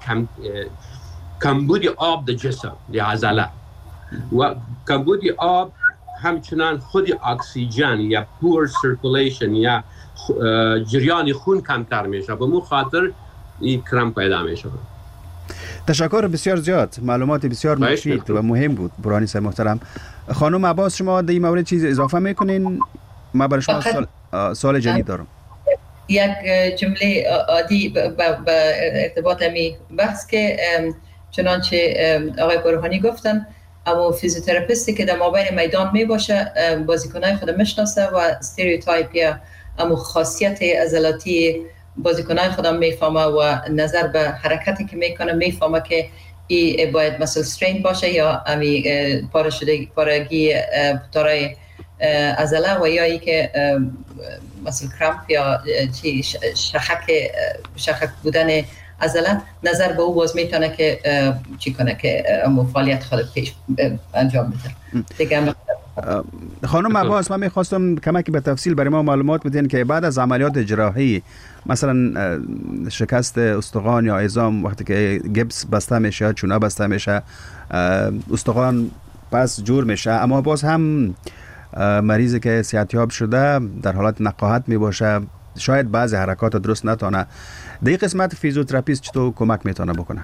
کمبود آب در جسم در عضله و کمبود آب همچنان خود اکسیژن یا پور سرکولیشن یا جریان خون کمتر میشه، به مو خاطر این کرم پیدا میشه. تشکر بسیار زیاد، معلومات بسیار مفید و مهم بود برهانی صاحب محترم. خانم عباس شما در این مورد چیز اضافه میکنین؟ من برای شما سوال جدید دارم. یک جمله عادی با ارتباط می بحث که چنانچه آقای برهانی گفتن، اما فیزیوتراپیستی که در مابین میدان می باشه بازیکنای خود میشناسه و استریوتایپ یا اما خاصیت عضلاتی بازیکنای خودم میفهمه و نظر به حرکتی که میکنه میفهمه که این باید مثل استرین باشه یا امی پارگی تارای عضله و یا ای که مثل کرامپ یا چی شخک بودن عضله، نظر به او باز میتونه که چی کنه که فعالیت خود پیش انجام بده دیگه. خانم عباس، من میخواستم کمکی به تفصیل برای ما معلومات بدین که بعد از عملیات جراحی مثلا شکست استخوان یا عظام وقتی که گبس بسته میشه، چونه بسته میشه، استخوان پس جور میشه، اما باز هم مریضی که صحتیاب شده در حالت نقاهت میباشه، شاید بعضی حرکات درست نتونه. در این قسمت فیزیوتراپیست چطور کمک میتونه بکنه؟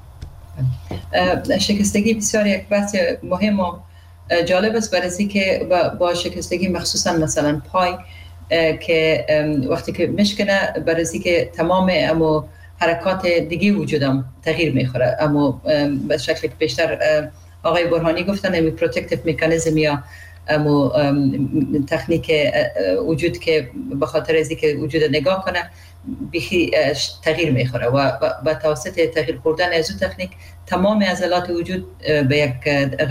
شکستگی بسیار یک بحث مهم و جالب است، برای که با شکستگی مخصوصا مثلا پای که وقتی که میشکنه، برای که تمام اما حرکات دیگه وجودم تغییر میخوره. اما به شکلی که بیشتر آقای برهانی گفتن امی پروتکتیو میکانیزم یا اما تکنیک وجود که به خاطر از اینکه وجود نگاه کنه بیخی تغییر میخوره و با توسط تغییر خوردن از اون تکنیک تمام عضلات وجود به یک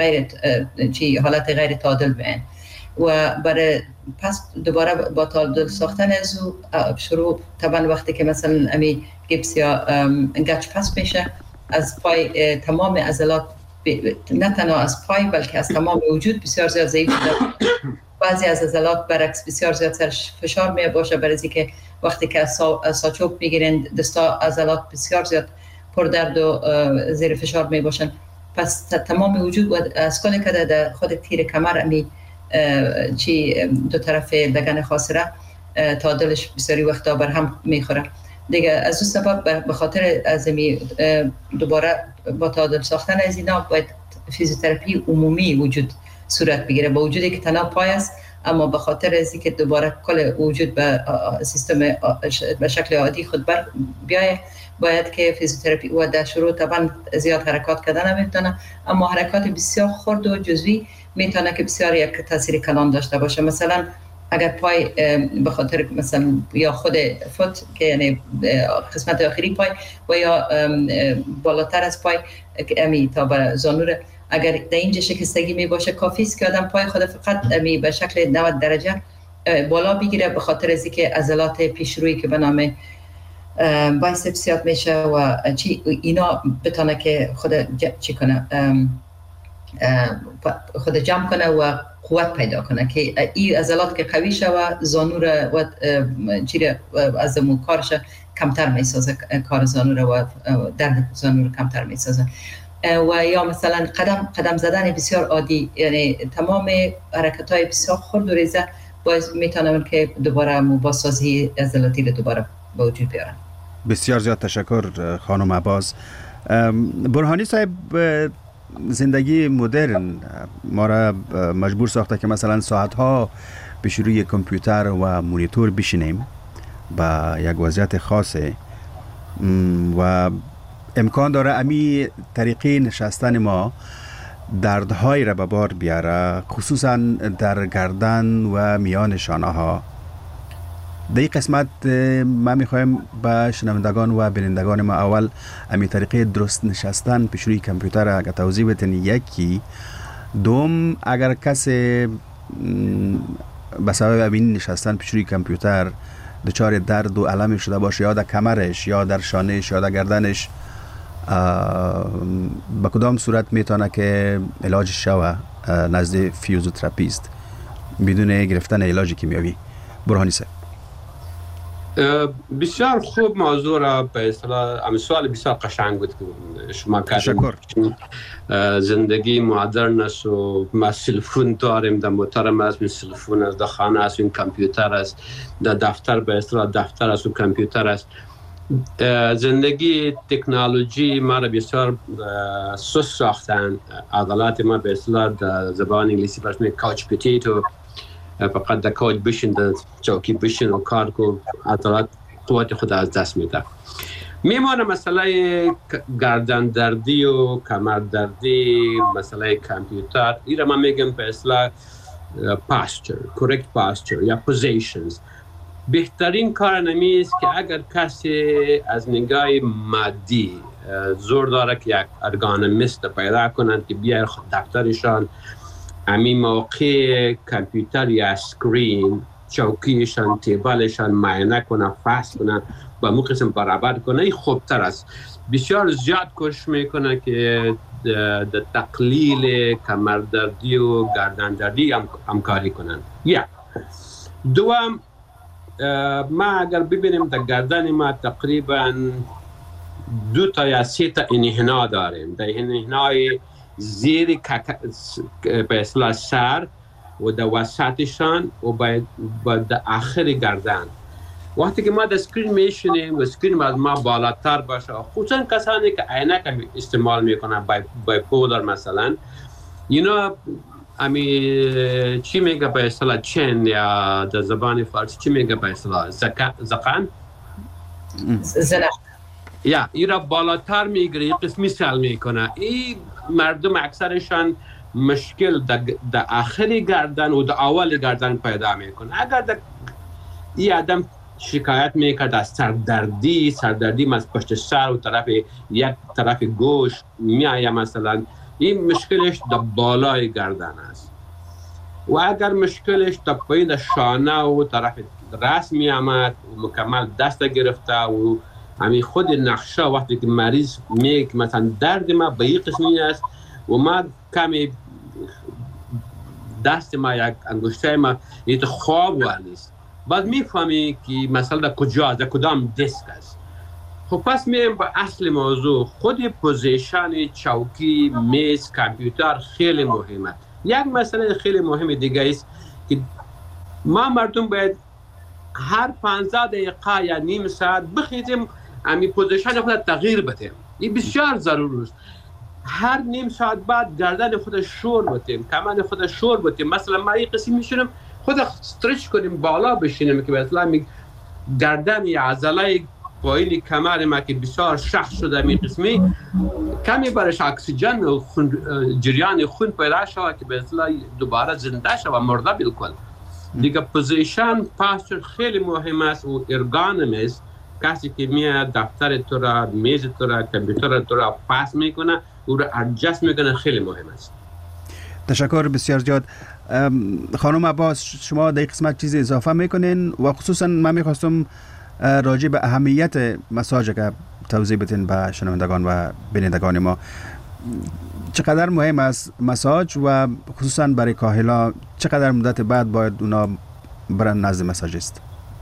حالت غیر تعادل میان و برای پس دوباره با تعادل ساختن از او شروع طبعا وقتی که مثلا امی گیپس یا گچ پس میشه از پای تمام عضلات، نه تنها از پای بلکه از تمام وجود بسیار زیاد ضعیف شده. بعضی از عضلات برعکس بسیار زیاد سرش فشار می باشه، برای اینکه وقتی که از ساچوب میگیرین دستا عضلات بسیار زیاد پردرد و زیر فشار می باشن. پس تمام وجود از کل کده در خود تیر کمر امی دو طرف لگن خاصره تعادلش بسیاری وقتا بر هم میخوره دیگه. از اون سبب به خاطر از دوباره با تعادل ساختن از اینا باید فیزیوتراپی عمومی وجود صورت بگیره، با وجودی که تنها پای است، اما به خاطر از اینکه دوباره کل وجود به سیستم به شکل عادی خود بر بیایه، باید که فیزیوتراپی و در شروع طبعا زیاد حرکات کردن نمیتونه، اما حرکات بسیار خرد و جزئی میتونه که بسیار یک تاثیر کلان داشته باشه. مثلا اگر پای به خاطر مثلا یا خود فوت که یعنی قسمت آخری پای و یا بالاتر از پای که امی تا به زانور، اگر در اینجا شکستگی می باشه کافی است که آدم پای خود فقط امی به شکل 90 درجه بالا بگیره، به خاطر از اینکه عضلات پیشرویی که به نام بایسپس یاد میشه و اینا بتونه که خود چی کنه، خود جمع کنه و قوت پیدا کنه که این عضلات که قوی شوه زانور و چیره از کارش کمتر میسازه، کار زانور و درد زانور کمتر میسازه. و یا مثلا قدم زدن بسیار عادی، یعنی تمام حرکت های بسیار خرد و ریزه باعث میتونن که دوباره بازسازی عضلاتی رو دوباره به وجود بیارن. بسیار زیاد تشکر خانم عباس. برهانی صاحب، زندگی مدرن ما را مجبور ساخته که مثلا ساعتها پیش روی کامپیوتر و مونیتور بشینیم با یک وضعیت خاصه و امکان داره امی طریقی نشستن ما دردهای را به بار بیاره، خصوصا در گردن و میان شانه ها. در این قسمت ما میخوایم به شنوندگان و بینندگان ما اول امی طریقه درست نشستن پیش روی کامپیوتر اگر توضیح بدین. یکی دوم، اگر کسی به سبب امین نشستن پیش روی کامپیوتر دچار درد و الم شده باشه، یا در کمرش یا در شانهش یا در گردنش، به کدام صورت میتونه که علاج شوه نزد فیزیوتراپیست بدون گرفتن علاج کیمیایی؟ برهانی صاحب. بسیار خوب موضوع را به اصطلاح سوال بسیار قشنگ بود که شما کردیم. زندگی مدرن است و ما تلفن داریم، در موتر است، تلفن است، در خانه است، کامپیوتر است، در دفتر به اصطلاح دفتر است و کامپیوتر است. زندگی تکنولوژی ما را بسیار سست ساختن. عضلات ما به اصطلاح در زبان انگلیسی بهش میگن کاوچ پوتیتو، فقط در کاوچ بشین، در چوکی بشین و کار کو، عضلات قوت خود از دست میده. میمونه مسئله گردن دردی و کمر دردی، مسئله کامپیوتر. این را من میگم به اصطلاح پاستچر، کورکت پاستچر یا پوزیشنز. بهترین کار نمیست که اگر کسی از نگاه مادی زور داره که یک ارگانومیست پیدا کنند که بیاید دفترشان، امی موقع کامپیوتر یا اسکرین چوکیشان تیبلشان معاینه کنه، فحص کنه، با مو قسم برابر کنه، این خوبتر است. بسیار زیاد کوشش میکنه که در تقلیل کمردردی و گردندردی همکاری کنن. دوم، ما اگر ببینیم در گردن ما تقریبا 2 تا یا 3 تا انحنا داریم. در انحنای زیر به اصطلاح سر و در وسطشان و در آخر گردن. وقتی که ما در اسکرین میشینیم و اسکرین از ما بالاتر باشه، خصوصا کسانی که عینک استعمال میکنن بایپولر مثلا، اینا چی میگه به اصطلاح چین یا در زبان فارسی چی میگه به اصطلاح زقن؟ یا این را بالاتر میگیره، این قسمی سل میکنه. این مردم اکثرشان مشکل در آخر گردن و در اول گردن پیدا میکنه. اگر این آدم شکایت میکرد از سردردی از پشت سر و یک طرف گوش میآید مثلا، این مشکلش در بالای گردن است. و اگر مشکلش در پایین شانه و طرف راست میآمد و مکمل دست گرفته و همین خود نقشه وقتی که مریض میگه مثلا درد ما به این قسمی است و ما کمی دست ما یک انگشته ما این خواب نیست، بعد میفهمی که مثلا در کجاست، در کدام دسک است. خب پس میریم به اصل موضوع. خود پوزیشن چوکی، میز، کامپیوتر خیلی مهمه. یک مسئله خیلی مهم دیگه است که ما مردم باید هر 15 دقیقه یا نیم ساعت بخیزیم امی پوزیشن خود تغییر بدیم. این بسیار ضروری است. هر نیم ساعت بعد گردن خود شور بدیم، کمان خود شور بدیم. مثلا ما این قسم میشونم خود استرچ کنیم، بالا بشینیم که مثلا گردن یا عضله پایین کمر ما که بسیار شخص شده می قسمی کمی برش اکسیژن و جریان خون پیدا شود که به اصطلاح دوباره زنده شود و مرده بالکل. دیگه پوزیشن پاستر خیلی مهم است و ارگانم است. کسی که میاد دفتر تو را، میز تو را، کامپیوتر تو را پاس میکنه او را ادجست میکنه، خیلی مهم است. تشکر بسیار زیاد. خانم عباس، شما در این قسمت چیزی اضافه میکنین و خصوصا من میخواستم راجع به اهمیت مساج که توضیح بدین به شنوندگان و بینندگان ما. چقدر مهم است مساج و خصوصا برای کاهلا چقدر مدت بعد باید اونا برن نزد مساجیست؟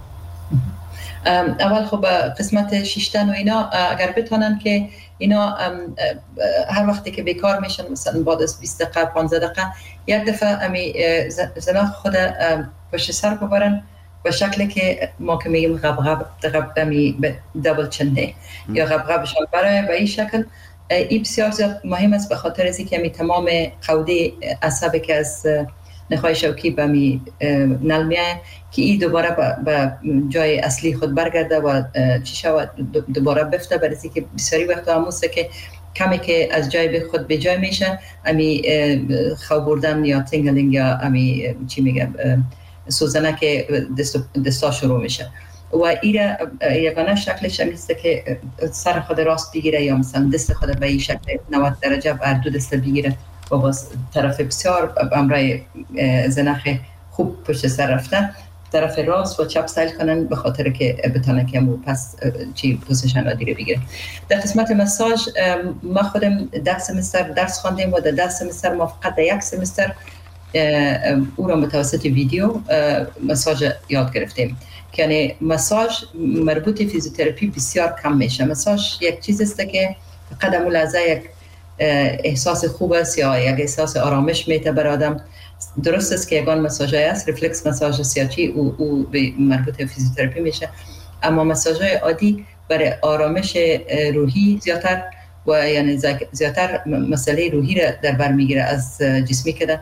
اول خب قسمت شیشتن و اینا اگر بتونن که اینا هر وقتی که بیکار میشن مثلا بعد از 20 دقیقه 15 دقیقه یک دفعه امی زناخ خود پشت سر ببرن به شکلی که ما که میگیم غبغب امی دبل چنده یا غبغبشان برای به این شکل. این بسیار زیاد مهم است به خاطر از اینکه تمام قوده عصبی که از نخای شوکی به می نلمیه که این دوباره به جای اصلی خود برگرده و چی شود دوباره بفته. برای اینکه بسیاری وقتا هموسته که کمی که از جای به خود به جای میشه امی خواب بردن یا تینگلینگ یا امی چی میگه سوزنه که دستا شروع میشه و این یگانه شکلش همیسته که سر خود راست بگیره یا مثلا دست خود به این شکل 90 درجه بر دو دست بگیره و باز طرف بسیار امرای زنخ خوب پشت سر رفته طرف راست و چپ سیل کنن به خاطر که بتانه که پس چی پوزیشن را دیگه بگیره. در قسمت مساج ما خودم 10 سمستر درس خواندیم و در 10 سمستر ما فقط در 1 سمستر او را متوسط ویدیو مساج یاد گرفتیم. یعنی مساج مربوط فیزیوتراپی بسیار کم میشه. مساج یک چیز است که فقط اون لحظه یک احساس خوب است یا یک احساس آرامش میده بر آدم. درست است که یگان مساج است ریفلکس مساج سیاچی او به مربوط فیزیوتراپی میشه، اما مساج عادی برای آرامش روحی زیادتر و یعنی زیادتر مسئله روحی را در بر میگیره از جسمی که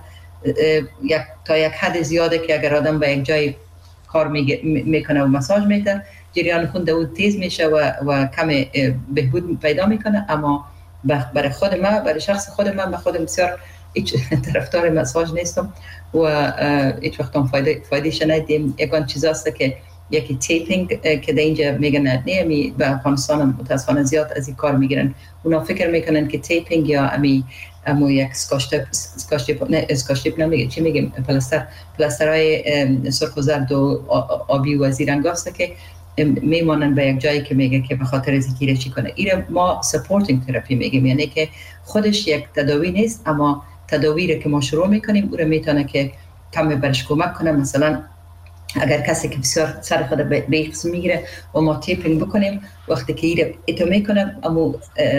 تا یک حد زیاده که اگر آدم به یک جای کار میکنه و مساج میده جریان خون در اون تیز میشه و کم بهبود پیدا میکنه. اما برای خود من، برای شخص خود من بسیار هیچ طرفدار مساج نیستم و هیچ وقت هم فایدهش ندیدیم. یکان چیز هست که یکی تیپینگ که در اینجا میگن نه به افغانستان متاسفانه زیاد از این کار میگیرن. اونا فکر میکنن که تیپینگ یا امی اما یک اسکاشتیپ نمیگه چی میگیم پلاسترهای سرخ و زرد و آبی و زیرنگ است که میمانن به یک جایی که میگه که به خاطر ذکیره چی کنه. ایره ما سپورتینگ تراپی میگیم، یعنی که خودش یک تداوی نیست اما تداوی که ما شروع میکنیم او رو میتونه که کمی برش کمک کنه. مثلا اگر کسی که بسیار سر خود به قسم میگیره و ما تیپینگ بکنیم وقتی که ایره ایتو میکنم اما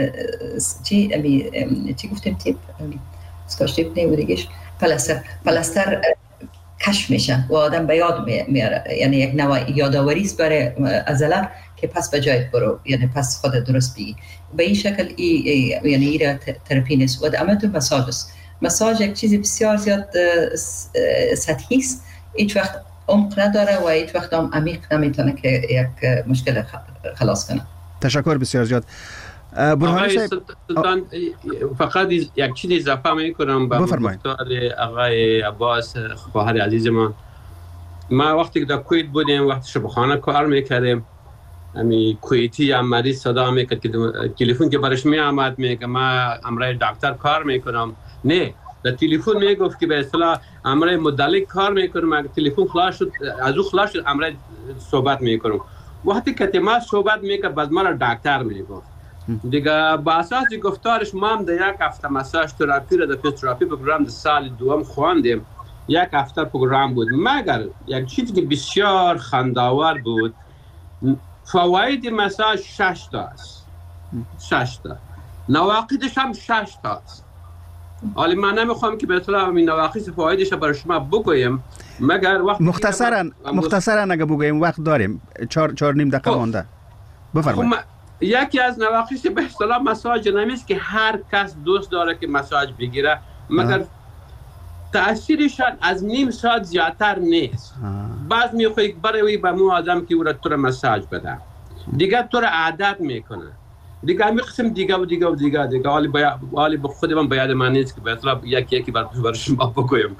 چی گفتیم تیپ اسکاچ تیپ نه بودیگش پلاستر کش میشه و آدم به یاد میاره، یعنی یک نوع یادآوری است برای عضله که پس به جایت برو، یعنی پس خود درست بگی. به این شکل یعنی ایره تراپی نیست. و اما تو مساج یک چیزی بسیار زیاد سطحی است، هیچ وقت عمق نداره و هیچ وقت هم عمیق نمیتونه که یک مشکل خلاص کنه. تشکر بسیار زیاد. برهانی صاحب سلطان فقط یک چیز اضافه میکنم به گفتار آقای عباس خواهر عزیز ما وقتی که در کویت بودیم، وقتی شبخانه کار میکردیم، امی کویتی هم مریض صدا میکرد که تلفن که برش میآمد میگه ما امرای دکتر کار میکنم، نه در تلفن میگفت که به اصطلاح امرای مدلک کار میکنم، اگه تلفن خلاص شد از او خلاص شد امرای صحبت میکنم. وقتی که ما صحبت میکرد بعد ما را دکتر میگفت دیگه. با اساس گفتارش ما هم در یک هفته مساج تراپی را در فیزیوتراپی پروگرام در سال دوم خواندیم. یک هفته پروگرام بود، مگر یک چیزی که بسیار خنده‌آور بود، فواید مساج 6 تا است، 6 تا، نواقصش هم 6 تا است. حالا من نمیخوام که به اصطلاح این نواقص فوایدش برای شما بگویم، مگر وقت مختصرا اگه بگویم وقت داریم، 4 نیم دقیقه مونده. بفرمایید. یکی از نواقص به اصطلاح مساج نمیست که هر کس دوست داره که مساج بگیره، مگر تأثیرشان از نیم ساعت زیادتر نیست. بعض میخوایی برای به مو آدم که او را تو را مساج بده، دیگه تو را عادت میکنه، دیگه همی قسم دیگه و دیگه و دیگه دیگه. حالی به خود من باید من نیست که به اطلاع یکی برای شما بگویم.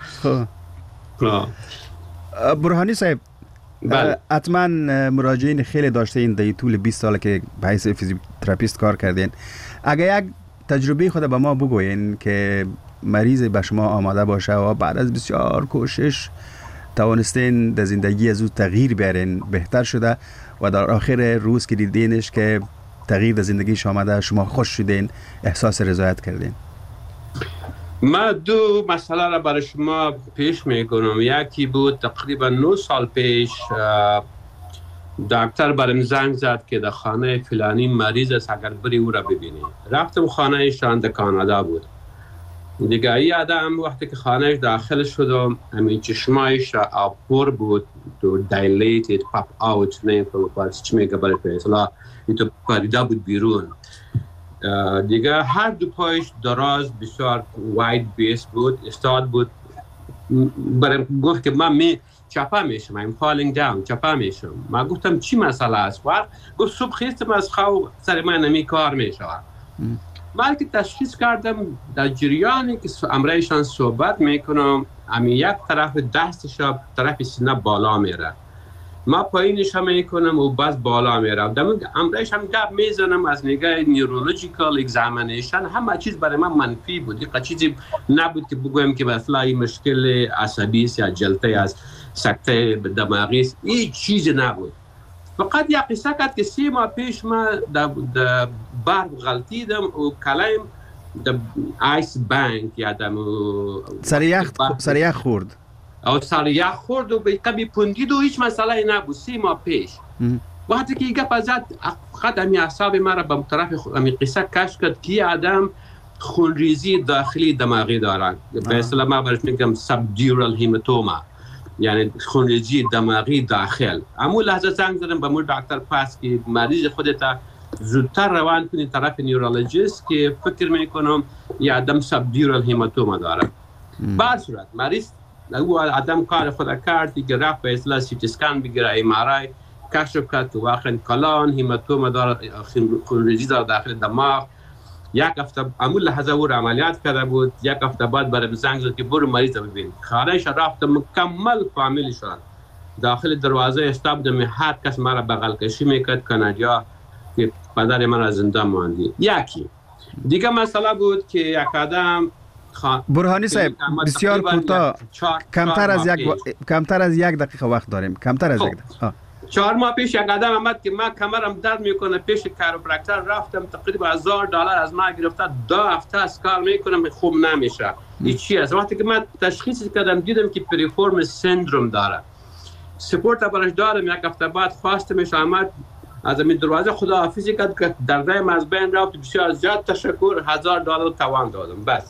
برهانی صاحب حتما مراجعین خیلی داشته این در طول 20 سال که به حیث فیزیوتراپیست کار کردین، اگه یک تجربه خود به ما بگوین که مریض به شما آماده باشه و بعد از بسیار کوشش توانستین در زندگی از او تغییر بیارین، بهتر شده و در آخر روز که دیدینش که تغییر در زندگیش آمده، شما خوش شدین، احساس رضایت کردین. ما 2 مسئله را برای شما پیش میکنم. یکی بود تقریبا 9 سال پیش دکتر برام زنگ زد که در خانه فلانی مریض است، اگر بری او را ببینی. رفتم خانه ایشان در کانادا بود. دیگه ای آدم وقتی که خانهش داخل شدم، همین چشمایش آبپور بود، تو دایلیتد پاپ آوت، نه چی میگه برای اصطلاح تو پریده بود بیرون. دیگه هر دو پایش دراز بسیار واید بیس بود، استاد بود. برای گفت که من چپا میشم، I'm falling down، چپا میشم. من گفتم چی مسئله است؟ گفت صبح خیستم از خواب سر من نمی کار میشه. بلکه تشخیص کردم در جریانی که امرایشان صحبت میکنم، امی یک طرف دستش طرف سینه بالا میره، ما پایینش هم میکنم و باز بالا میره. امرایش هم گپ میزنم از نگاه نیورولوژیکال اگزامینیشن، همه چیز برای من منفی بود. یک چیزی نبود که بگویم که مثلا مشکل عصبی است یا جلطه از سکته دماغی است، هیچ چیزی نبود. فقط یک قصه کرد که 3 ماه پیش ما در بار غلطیدم و کلایم در آیس بانک یادم سر یخ خورد او سر یخ خورد و به کمی پوندید و هیچ مسئله نبود 3 ماه پیش. وقتی که گپ زد فقط امی اعصاب مرا به طرف امی قصه کش کرد که آدم خونریزی داخلی دماغی دارن، به اصطلاح ما برش میگم سبدیورال هیماتوما، یعنی خونریزی دماغی داخل. اما لحظه زنگ زدم به مول دکتر پاس که مریض خودت زودتر روان کنی طرف نیورولوژیست که فکر میکنم یه آدم سبدیورال هیماتوما داره. بعد صورت مریض او آدم کار خود کرد که رفت به اصطلاح سی تی اسکن بگیره، ام آر آی کشف کرد تو واقعا کلان هیماتوما داره، خونریزی داره داخل دماغ. یک هفته امول لحظه او عملیات کرده بود. یک هفته بعد برای زنگ زد که برو مریض رو ببین. خارج رفت مکمل فامیلی شد. داخل دروازه استابدم، هر کس مرا بغل کشی میکرد، کانادیا که پدر من از زنده ماندی. یکی دیگه مسئله بود که یک آدم برهانی صاحب بسیار کوتاه، کمتر از یک دقیقه وقت داریم، کمتر از یک دقیقه. 4 ماه پیش یک آدم آمد که من کمرم درد میکنه، پیش کاروپرکتر رفتم، تقریبا $1000 از ما گرفته، 2 هفته از کار میکنم خوب نمیشه. این چی است؟ وقتی که من تشخیص کردم دیدم که پریفورم سندروم داره، سپورت برش دارم. یک هفته بعد خواستمش آمد از این دروازه خداحافظی کرد که دردم از بین رفت. بسیار زیاد تشکر، $1000 توان دادم. بس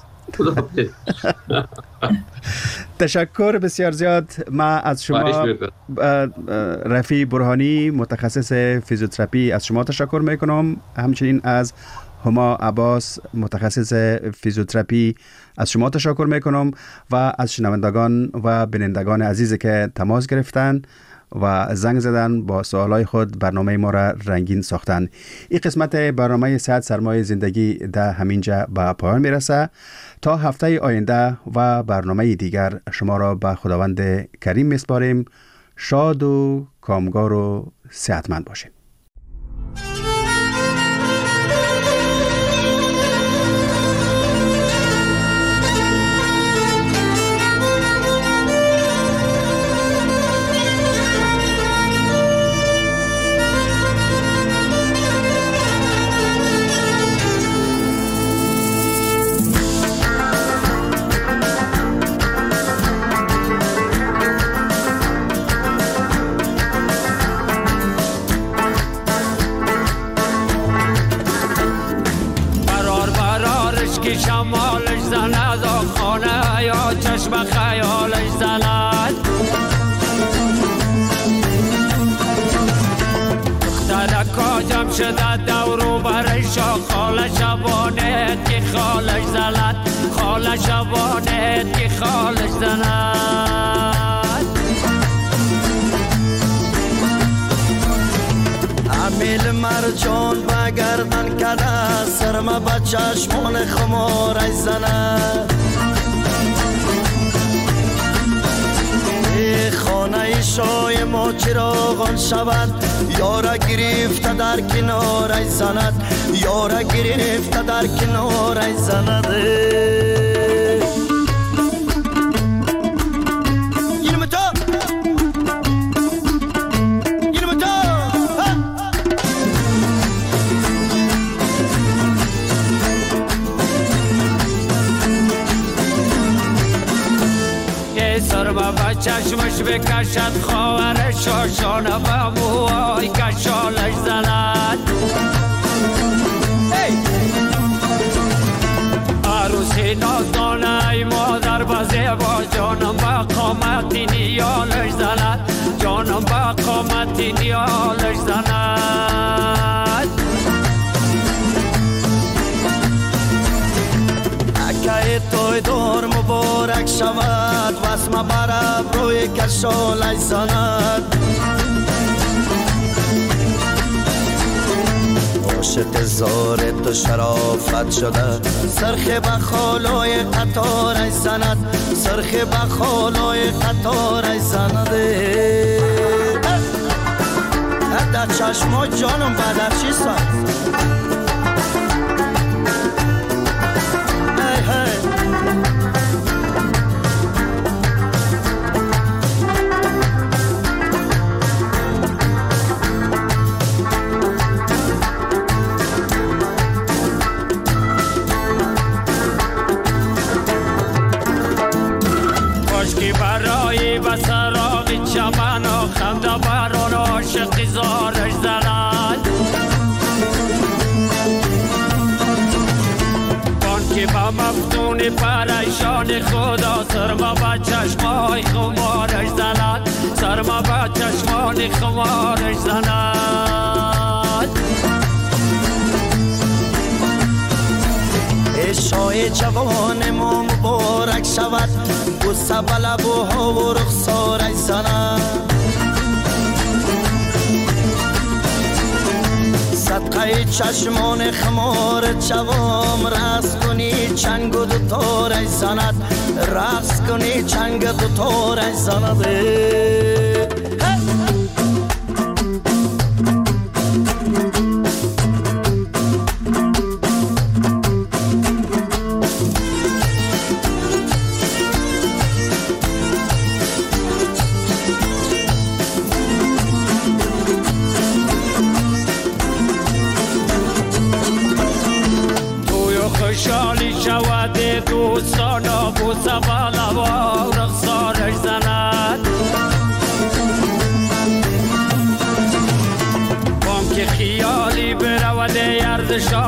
تشکر بسیار زیاد. ما از شما رفیع برهانی متخصص فیزیوتراپی از شما تشکر میکنم، همچنین از هما عباس متخصص فیزیوتراپی از شما تشکر میکنم و از شنوندگان و بینندگان عزیزی که تماس گرفتن و زنگ زدن با سوالای خود برنامه ما را رنگین ساختن. این قسمت برنامه صحت سرمایه زندگی در همینجا به پایان میرسه. تا هفته آینده و برنامه دیگر شما را به خداوند کریم میسپاریم. شاد و کامگار و صحتمند باشید. شمالش زند و خانه یا چشم خیالش زند، دخترکا جمع شده دورو برش خاله شبانه که خالش زند، خاله شبانه که خالش زند. امیل مرجان بگردن کده سرما با چشمان خمارش زند، خانه شای ما چراغان شود، یارا گرفته در کنارش زند، یارا گرفته در کنارش زند. بابا چشمش بکشد خواهر شاشانه و موهای کشالش زند، عروسی نازدانه ای مادر بزه با جانم با قامتی نیالش زند، جانم با قامتی نیالش زند. که توی دور مبارک شود واسم برب روی کشالش زند، عاشق زار تو شرافت شده سرخ بخالای قطارش زند، سرخ بخالای قطارش زند. در چشما جانم بدر چی سند برای بسراغ چمن و خمده بران عاشق زارش زند، بانکی با مفتون پریشان خدا سرما با چشمای خمارش زند، سرما با چشمان خمارش زند. شای جوان ما مبارک شود بوسه بلبوها و رخسارش زند، صدقه چشمان خمار جوام رقص کنی چنگ و دوتارش زند، رقص کنی چنگ دوتارش زند.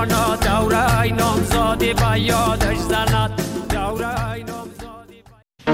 جوانا دوره نامزادی به یادش زند